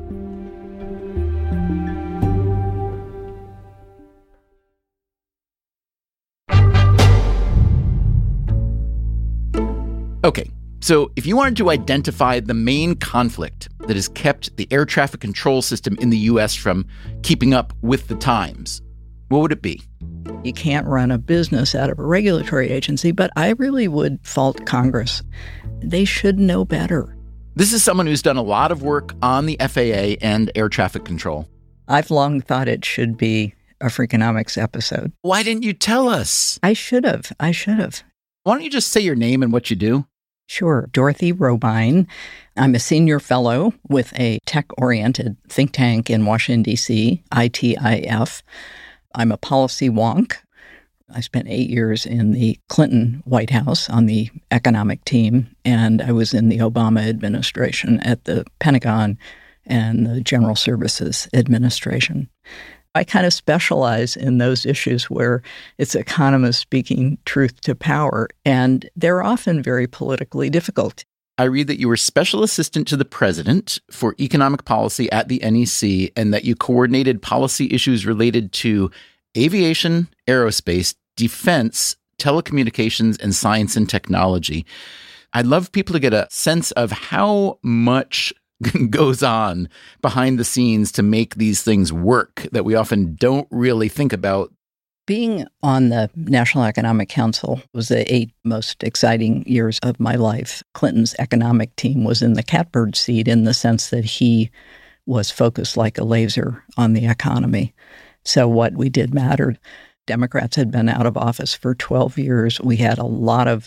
Speaker 2: Okay, so if you wanted to identify the main conflict that has kept the air traffic control system in the U S from keeping up with the times, what would it be?
Speaker 4: You can't run a business out of a regulatory agency, but I really would fault Congress. They should know better.
Speaker 2: This is someone who's done a lot of work on the F A A and air traffic control.
Speaker 4: I've long thought it should be a Freakonomics episode.
Speaker 2: Why didn't you tell us?
Speaker 4: I should have. I should have.
Speaker 2: Why don't you just say your name and what you do?
Speaker 4: Sure. Dorothy Robine. I'm a senior fellow with a tech-oriented think tank in Washington, D C, I T I F. I'm a policy wonk. I spent eight years in the Clinton White House on the economic team, and I was in the Obama administration at the Pentagon and the General Services Administration. I kind of specialize in those issues where it's economists speaking truth to power, and they're often very politically difficult.
Speaker 2: I read that you were special assistant to the president for economic policy at the N E C, and that you coordinated policy issues related to aviation, aerospace, defense, telecommunications, and science and technology. I'd love people to get a sense of how much goes on behind the scenes to make these things work that we often don't really think about.
Speaker 4: Being on the National Economic Council was the eight most exciting years of my life. Clinton's economic team was in the catbird seat in the sense that he was focused like a laser on the economy. So what we did mattered. Democrats had been out of office for twelve years. We had a lot of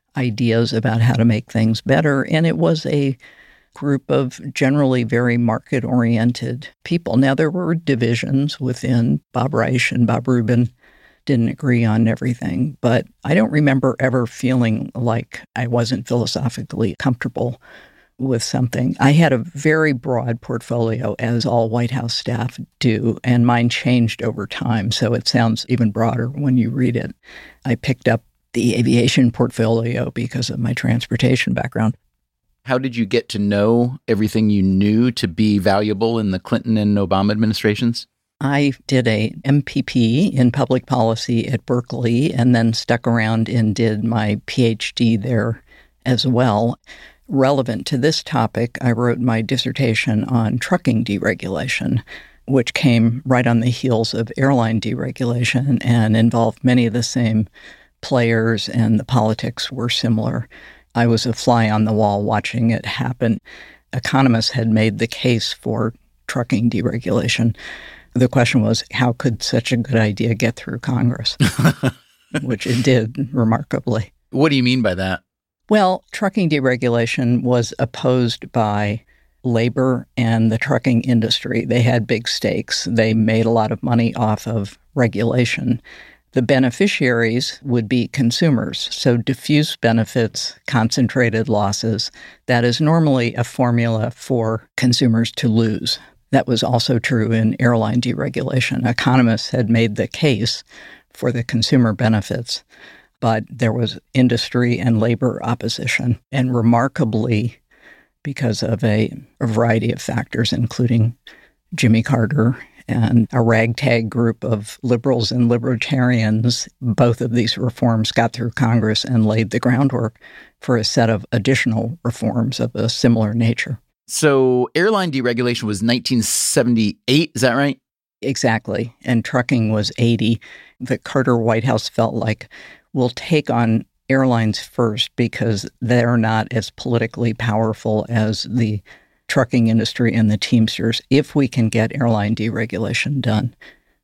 Speaker 4: ideas about how to make things better, and it was a group of generally very market-oriented people. Now, there were divisions within. Bob Reich and Bob Rubin didn't agree on everything, but I don't remember ever feeling like I wasn't philosophically comfortable with something. I had a very broad portfolio, as all White House staff do, and mine changed over time, so it sounds even broader when you read it. I picked up the aviation portfolio because of my transportation background.
Speaker 2: How did you get to know everything you knew to be valuable in the Clinton and Obama administrations?
Speaker 4: I did a M P P in public policy at Berkeley and then stuck around and did my P H D there as well. Relevant to this topic, I wrote my dissertation on trucking deregulation, which came right on the heels of airline deregulation and involved many of the same players, and the politics were similar. I was a fly on the wall watching it happen. Economists had made the case for trucking deregulation. The question was, how could such a good idea get through Congress? Which it did, remarkably.
Speaker 2: What do you mean by that?
Speaker 4: Well, trucking deregulation was opposed by labor and the trucking industry. They had big stakes. They made a lot of money off of regulation. The beneficiaries would be consumers, so diffuse benefits, concentrated losses. That is normally a formula for consumers to lose. That was also true in airline deregulation. Economists had made the case for the consumer benefits, but there was industry and labor opposition. And remarkably, because of a, a variety of factors, including Jimmy Carter and a ragtag group of liberals and libertarians, both of these reforms got through Congress and laid the groundwork for a set of additional reforms of a similar nature.
Speaker 2: So airline deregulation was nineteen seventy-eight, is that right?
Speaker 4: Exactly. And trucking was eighty. The Carter White House felt like, we'll take on airlines first because they're not as politically powerful as the trucking industry and the Teamsters. If we can get airline deregulation done,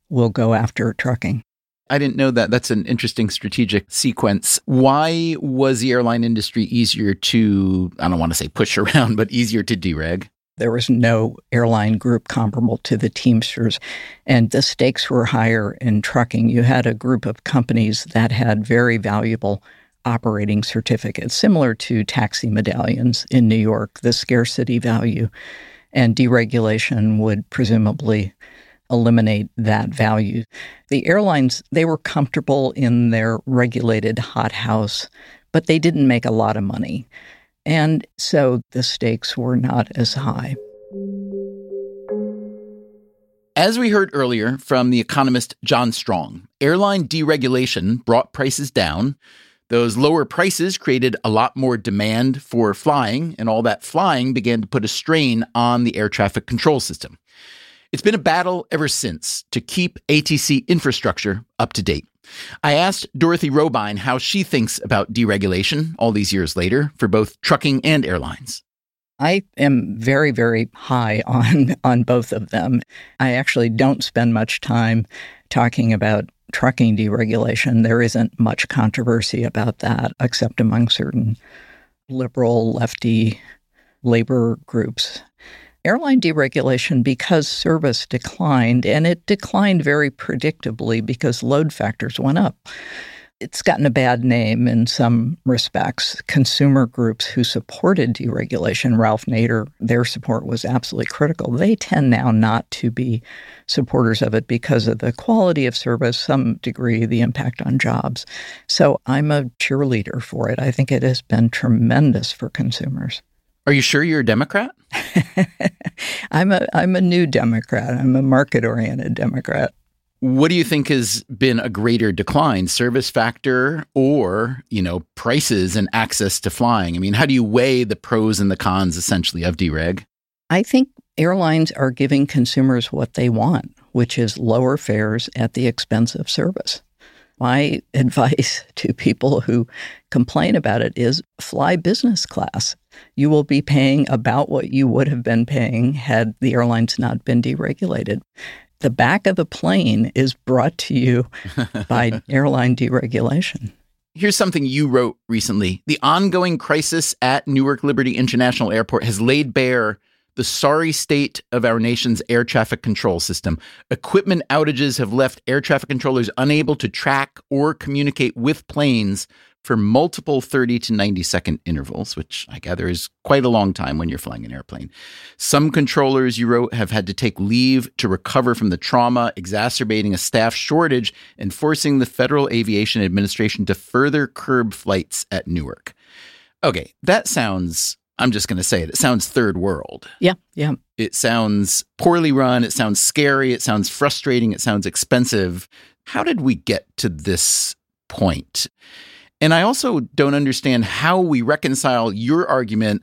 Speaker 4: will go after trucking.
Speaker 2: I didn't know that. That's an interesting strategic sequence. Why was the airline industry easier to, I don't want to say push around, but easier to dereg?
Speaker 4: There was no airline group comparable to the Teamsters, and the stakes were higher in trucking. You had a group of companies that had very valuable operating certificates, similar to taxi medallions in New York, the scarcity value, and deregulation would presumably eliminate that value. The airlines, they were comfortable in their regulated hothouse, but they didn't make a lot of money. And so the stakes were not as high.
Speaker 2: As we heard earlier from the economist John Strong, airline deregulation brought prices down. Those lower prices created a lot more demand for flying, and all that flying began to put a strain on the air traffic control system. It's been a battle ever since to keep A T C infrastructure up to date. I asked Dorothy Robine how she thinks about deregulation all these years later for both trucking and airlines.
Speaker 4: I am very, very high on, on both of them. I actually don't spend much time talking about trucking deregulation. There isn't much controversy about that, except among certain liberal, lefty labor groups. Airline deregulation, because service declined, and it declined very predictably because load factors went up. It's gotten a bad name in some respects. Consumer groups who supported deregulation, Ralph Nader, their support was absolutely critical. They tend now not to be supporters of it because of the quality of service, some degree, the impact on jobs. So I'm a cheerleader for it. I think it has been tremendous for consumers.
Speaker 2: Are you sure you're a Democrat?
Speaker 4: I'm a I'm a new Democrat. I'm a market-oriented Democrat.
Speaker 2: What do you think has been a greater decline, service factor or, you know, prices and access to flying? I mean, how do you weigh the pros and the cons, essentially, of dereg?
Speaker 4: I think airlines are giving consumers what they want, which is lower fares at the expense of service. My advice to people who complain about it is fly business class. You will be paying about what you would have been paying had the airlines not been deregulated. The back of the plane is brought to you by airline deregulation.
Speaker 2: Here's something you wrote recently. The ongoing crisis at Newark Liberty International Airport has laid bare the sorry state of our nation's air traffic control system. Equipment outages have left air traffic controllers unable to track or communicate with planes for multiple thirty to ninety second intervals, which I gather is quite a long time when you're flying an airplane. Some controllers, you wrote, have had to take leave to recover from the trauma, exacerbating a staff shortage and forcing the Federal Aviation Administration to further curb flights at Newark. Okay, that sounds, I'm just going to say it, it sounds third world.
Speaker 4: Yeah, yeah.
Speaker 2: It sounds poorly run, it sounds scary, it sounds frustrating, it sounds expensive. How did we get to this point? And I also don't understand how we reconcile your argument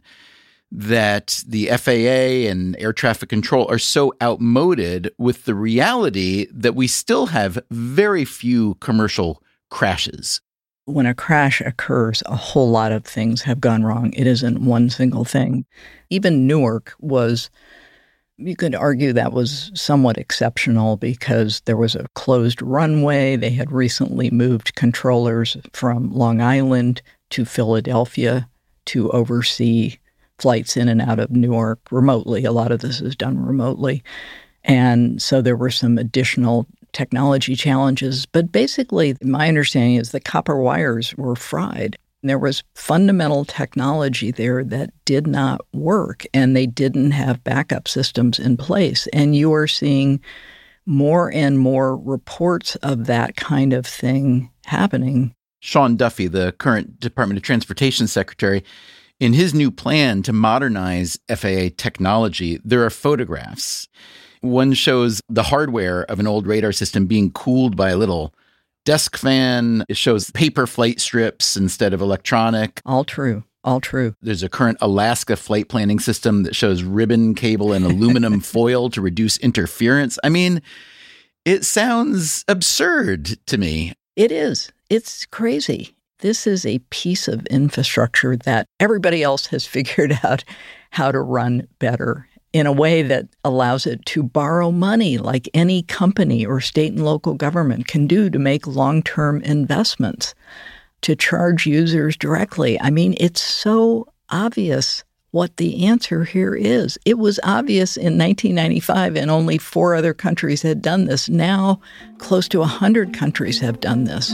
Speaker 2: that the F A A and air traffic control are so outmoded with the reality that we still have very few commercial crashes.
Speaker 4: When a crash occurs, a whole lot of things have gone wrong. It isn't one single thing. Even Newark was, you could argue that was somewhat exceptional because there was a closed runway. They had recently moved controllers from Long Island to Philadelphia to oversee flights in and out of Newark remotely. A lot of this is done remotely. And so there were some additional technology challenges. But basically, my understanding is the copper wires were fried. There was fundamental technology there that did not work, and they didn't have backup systems in place. And you are seeing more and more reports of that kind of thing happening.
Speaker 2: Sean Duffy, the current Department of Transportation Secretary, in his new plan to modernize F A A technology, there are photographs. One shows the hardware of an old radar system being cooled by a little desk fan. It shows paper flight strips instead of electronic.
Speaker 4: All true. All true.
Speaker 2: There's a current Alaska flight planning system that shows ribbon cable and aluminum foil to reduce interference. I mean, it sounds absurd to me.
Speaker 4: It is. It's crazy. This is a piece of infrastructure that everybody else has figured out how to run better. in a way that allows it to borrow money like any company or state and local government can do to make long-term investments, to charge users directly. I mean, it's so obvious what the answer here is. It was obvious in nineteen ninety-five, and only four other countries had done this. Now, close to one hundred countries have done this.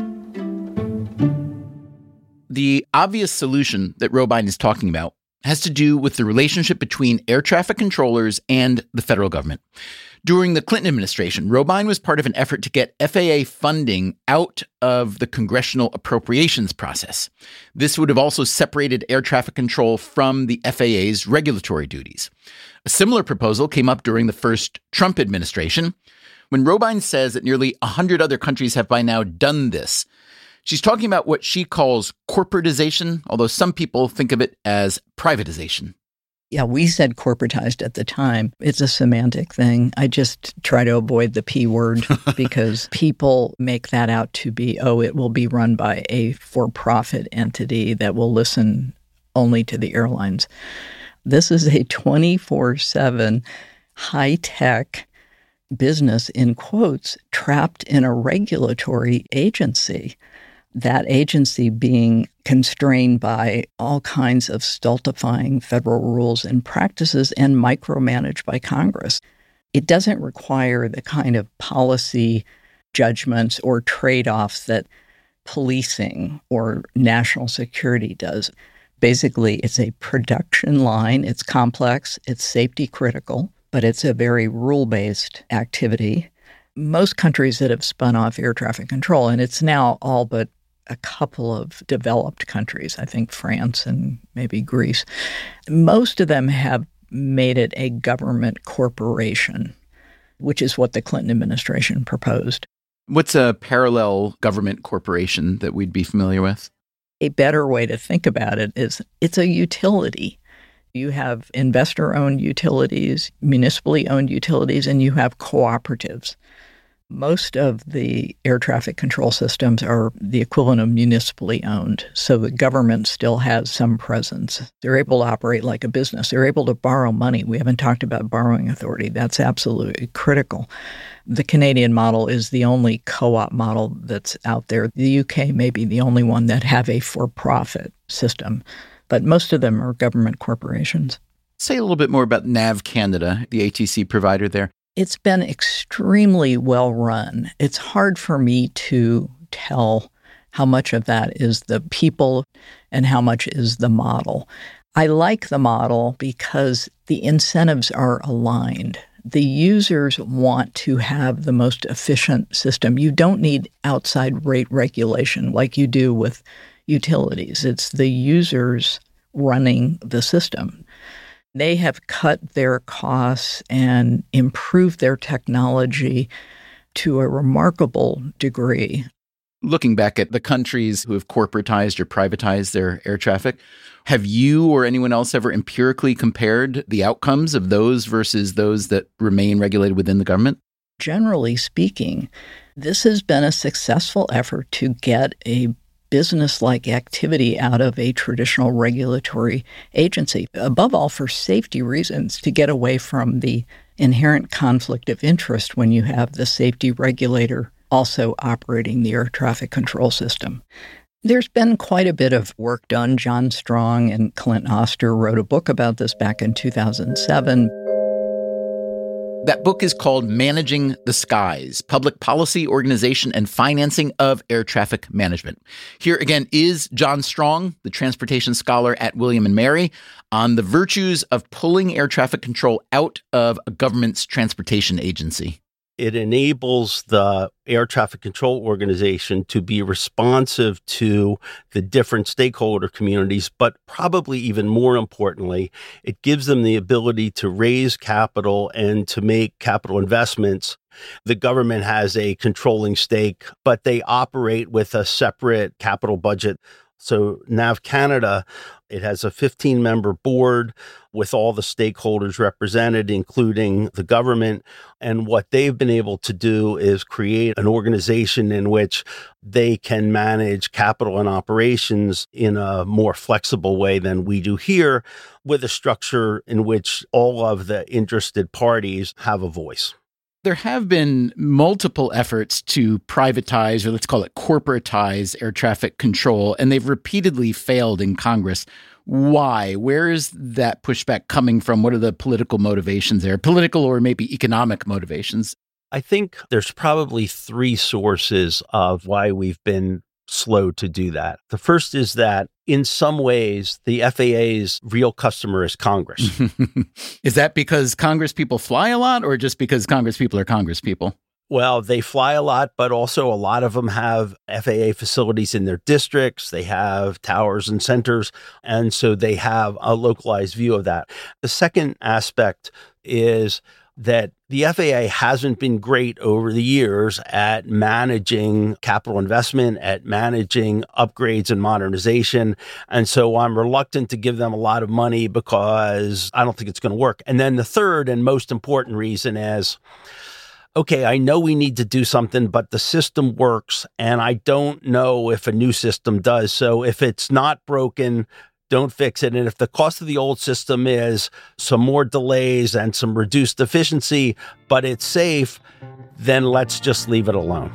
Speaker 2: The obvious solution that Robine is talking about has to do with the relationship between air traffic controllers and the federal government. During the Clinton administration, Robine was part of an effort to get F A A funding out of the congressional appropriations process. This would have also separated air traffic control from the F A A's regulatory duties. A similar proposal came up during the first Trump administration. When Robine says that nearly one hundred other countries have by now done this, she's talking about what she calls corporatization, although some people think of it as privatization.
Speaker 4: Yeah, we said corporatized at the time. It's a semantic thing. I just try to avoid the P word because people make that out to be, oh, it will be run by a for-profit entity that will listen only to the airlines. This is a twenty-four seven high-tech business, in quotes, trapped in a regulatory agency. That agency being constrained by all kinds of stultifying federal rules and practices and micromanaged by Congress. It doesn't require the kind of policy judgments or trade-offs that policing or national security does. Basically, it's a production line. It's complex. It's safety critical, but it's a very rule-based activity. Most countries that have spun off air traffic control, and it's now all but a couple of developed countries, I think France and maybe Greece, most of them have made it a government corporation, which is what the Clinton administration proposed.
Speaker 2: What's a parallel government corporation that we'd be familiar with?
Speaker 4: A better way to think about it is it's a utility. You have investor-owned utilities, municipally owned utilities, and you have cooperatives. Most of the air traffic control systems are the equivalent of municipally owned, so the government still has some presence. They're able to operate like a business. They're able to borrow money. We haven't talked about borrowing authority. That's absolutely critical. The Canadian model is the only co-op model that's out there. The U K may be the only one that have a for-profit system, but most of them are government corporations.
Speaker 2: Say a little bit more about Nav Canada, the A T C provider there.
Speaker 4: It's been extremely well run. It's hard for me to tell how much of that is the people and how much is the model. I like the model because the incentives are aligned. The users want to have the most efficient system. You don't need outside rate regulation like you do with utilities. It's the users running the system. They have cut their costs and improved their technology to a remarkable degree.
Speaker 2: Looking back at the countries who have corporatized or privatized their air traffic, have you or anyone else ever empirically compared the outcomes of those versus those that remain regulated within the government?
Speaker 4: Generally speaking, this has been a successful effort to get a business-like activity out of a traditional regulatory agency, above all for safety reasons, to get away from the inherent conflict of interest when you have the safety regulator also operating the air traffic control system. There's been quite a bit of work done. John Strong and Clint Oster wrote a book about this back in two thousand seven.
Speaker 2: That book is called Managing the Skies, Public Policy, Organization, and Financing of Air Traffic Management. Here again is John Strong, the transportation scholar at William and Mary, on the virtues of pulling air traffic control out of a government's transportation agency.
Speaker 3: It enables the air traffic control organization to be responsive to the different stakeholder communities, but probably even more importantly, it gives them the ability to raise capital and to make capital investments. The government has a controlling stake, but they operate with a separate capital budget. So Nav Canada It has a fifteen-member board with all the stakeholders represented, including the government. And what they've been able to do is create an organization in which they can manage capital and operations in a more flexible way than we do here, with a structure in which all of the interested parties have a voice.
Speaker 2: There have been multiple efforts to privatize, or let's call it corporatize, air traffic control, and they've repeatedly failed in Congress. Why? Where is that pushback coming from? What are the political motivations there? Political or maybe economic motivations?
Speaker 3: I think there's probably three sources of why we've been slow to do that. The first is that in some ways, the F A A's real customer is Congress.
Speaker 2: Is that because Congress people fly a lot, or just because Congress people are Congress people?
Speaker 3: Well, they fly a lot, but also a lot of them have F A A facilities in their districts. They have towers and centers, and so they have a localized view of that. The second aspect is that the F A A hasn't been great over the years at managing capital investment, at managing upgrades and modernization. And so I'm reluctant to give them a lot of money because I don't think it's going to work. And then the third and most important reason is, okay, I know we need to do something, but the system works, and I don't know if a new system does. So if it's not broken, don't fix it. And if the cost of the old system is some more delays and some reduced efficiency, but it's safe, then let's just leave it alone.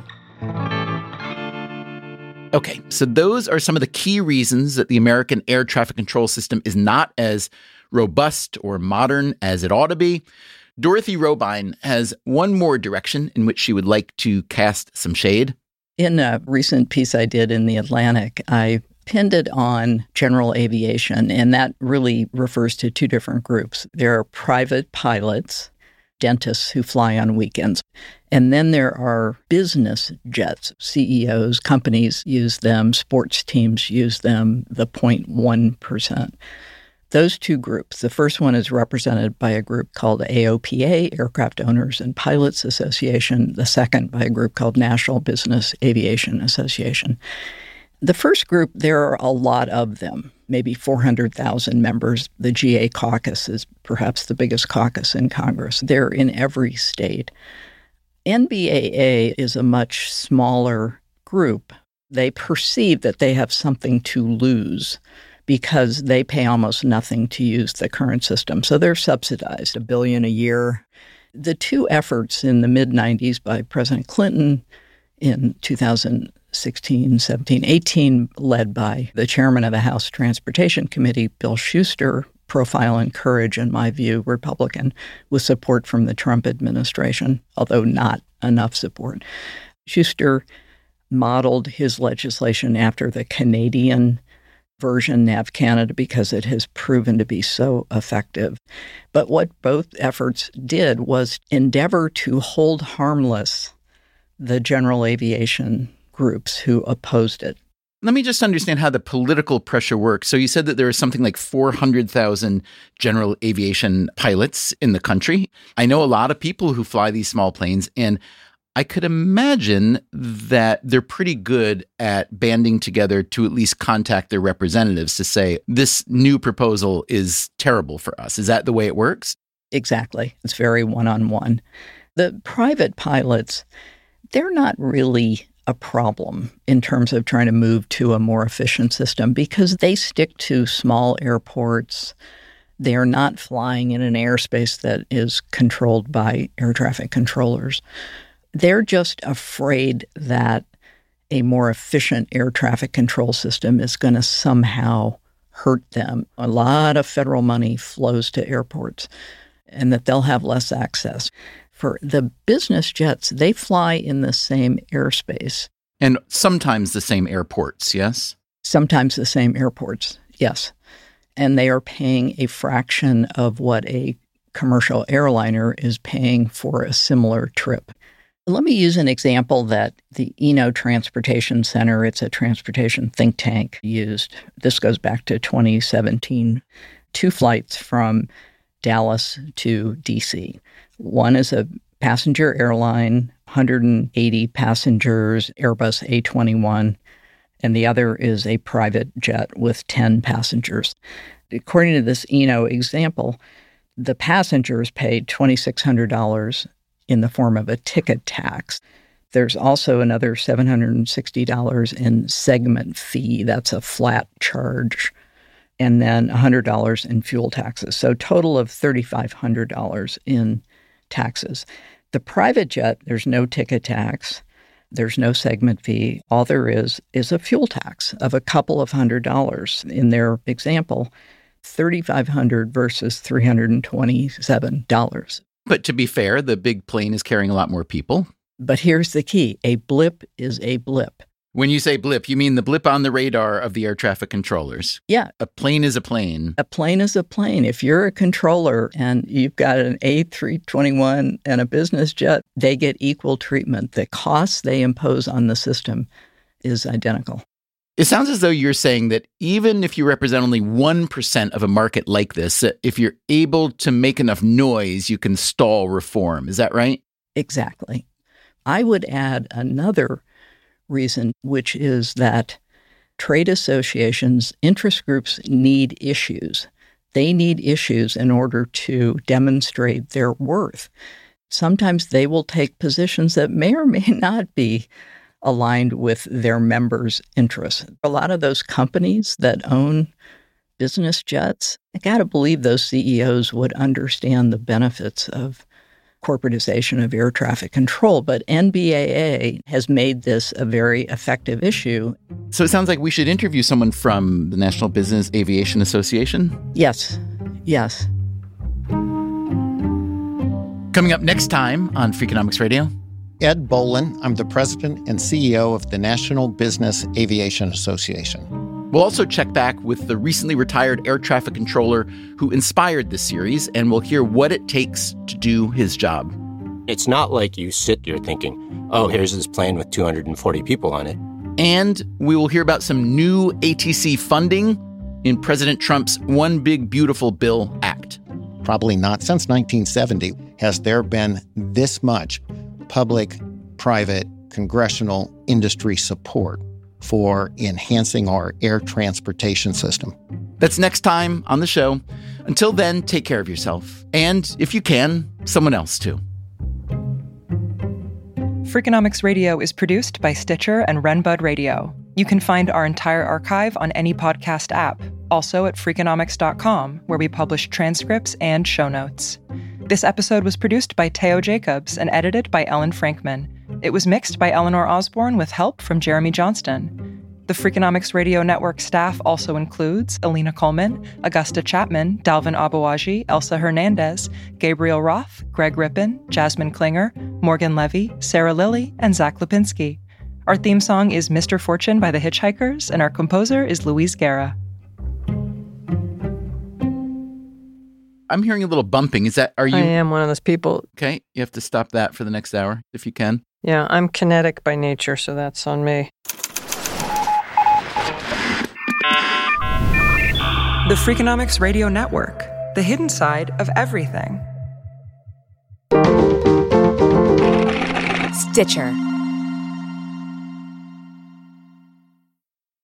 Speaker 2: Okay, so those are some of the key reasons that the American air traffic control system is not as robust or modern as it ought to be. Dorothy Robine has one more direction in which she would like to cast some shade.
Speaker 4: In a recent piece I did in The Atlantic, I pinned it on general aviation, and that really refers to two different groups. There are private pilots, dentists who fly on weekends, and then there are business jets. C E Os, companies use them, sports teams use them, the zero point one percent. Those two groups, the first one is represented by a group called A O P A, Aircraft Owners and Pilots Association, the second by a group called National Business Aviation Association. The first group, there are a lot of them, maybe four hundred thousand members. The G A caucus is perhaps the biggest caucus in Congress. They're in every state. N B A A is a much smaller group. They perceive that they have something to lose because they pay almost nothing to use the current system. So they're subsidized, a billion a year. The two efforts in the mid nineties by President Clinton in two thousand sixteen, seventeen, eighteen, led by the chairman of the House Transportation Committee, Bill Shuster, profile and courage, in my view, Republican, with support from the Trump administration, although not enough support. Shuster modeled his legislation after the Canadian version, Nav Canada, because it has proven to be so effective. But what both efforts did was endeavor to hold harmless the general aviation groups who opposed it.
Speaker 2: Let me just understand how the political pressure works. So you said that there are something like four hundred thousand general aviation pilots in the country. I know a lot of people who fly these small planes, and I could imagine that they're pretty good at banding together to at least contact their representatives to say, this new proposal is terrible for us. Is that the way it works?
Speaker 4: Exactly. It's very one-on-one. The private pilots, they're not really a problem in terms of trying to move to a more efficient system because they stick to small airports. They are not flying in an airspace that is controlled by air traffic controllers. They're just afraid that a more efficient air traffic control system is going to somehow hurt them. A lot of federal money flows to airports and that they'll have less access. For the business jets, they fly in the same airspace.
Speaker 2: And sometimes the same airports, yes?
Speaker 4: Sometimes the same airports, yes. And they are paying a fraction of what a commercial airliner is paying for a similar trip. Let me use an example that the Eno Transportation Center, it's a transportation think tank, used. This goes back to twenty seventeen. Two flights from Dallas to D C. One is a passenger airline, one hundred eighty passengers, Airbus A twenty-one, and the other is a private jet with ten passengers. According to this Eno example, the passengers paid two thousand six hundred dollars in the form of a ticket tax. There's also another seven hundred sixty dollars in segment fee. That's a flat charge. And then one hundred dollars in fuel taxes. So total of three thousand five hundred dollars in taxes. The private jet, there's no ticket tax. There's no segment fee. All there is is a fuel tax of a couple of hundred dollars. In their example, three thousand five hundred dollars versus three hundred twenty-seven dollars.
Speaker 2: But to be fair, the big plane is carrying a lot more people.
Speaker 4: But here's the key. A blip is a blip.
Speaker 2: When you say blip, you mean the blip on the radar of the air traffic controllers.
Speaker 4: Yeah.
Speaker 2: A plane is a plane.
Speaker 4: A plane is a plane. If you're a controller and you've got an A three twenty-one and a business jet, they get equal treatment. The costs they impose on the system is identical.
Speaker 2: It sounds as though you're saying that even if you represent only one percent of a market like this, if you're able to make enough noise, you can stall reform. Is that right?
Speaker 4: Exactly. I would add another reason, which is that trade associations, interest groups need issues. They need issues in order to demonstrate their worth. Sometimes they will take positions that may or may not be aligned with their members' interests. A lot of those companies that own business jets, I got to believe those C E Os would understand the benefits of corporatization of air traffic control, but N B A A has made this a very effective issue.
Speaker 2: So it sounds like we should interview someone from the National Business Aviation Association?
Speaker 4: Yes, yes.
Speaker 2: Coming up next time on Freakonomics Radio.
Speaker 9: Ed Bolin. I'm the president and C E O of the National Business Aviation Association.
Speaker 2: We'll also check back with the recently retired air traffic controller who inspired this series, and we'll hear what it takes to do his job.
Speaker 1: It's not like you sit there thinking, oh, here's this plane with two hundred forty people on it.
Speaker 2: And we will hear about some new A T C funding in President Trump's One Big Beautiful Bill Act.
Speaker 9: Probably not since nineteen seventy has there been this much public, private, congressional, industry support for enhancing our air transportation system.
Speaker 2: That's next time on the show. Until then, take care of yourself. And if you can, someone else too.
Speaker 6: Freakonomics Radio is produced by Stitcher and Renbud Radio. You can find our entire archive on any podcast app, also at Freakonomics dot com, where we publish transcripts and show notes. This episode was produced by Teo Jacobs and edited by Ellen Frankman. It was mixed by Eleanor Osborne with help from Jeremy Johnston. The Freakonomics Radio Network staff also includes Alina Coleman, Augusta Chapman, Dalvin Abawaji, Elsa Hernandez, Gabriel Roth, Greg Rippin, Jasmine Klinger, Morgan Levy, Sarah Lilly, and Zach Lipinski. Our theme song is Mister Fortune by the Hitchhikers, and our composer is Luis Guerra.
Speaker 2: I'm hearing a little bumping. Is that, are you?
Speaker 7: I am one of those people.
Speaker 2: Okay, you have to stop that for the next hour, if you can.
Speaker 7: Yeah, I'm kinetic by nature, so that's on me.
Speaker 6: The Freakonomics Radio Network, the hidden side of everything.
Speaker 10: Stitcher.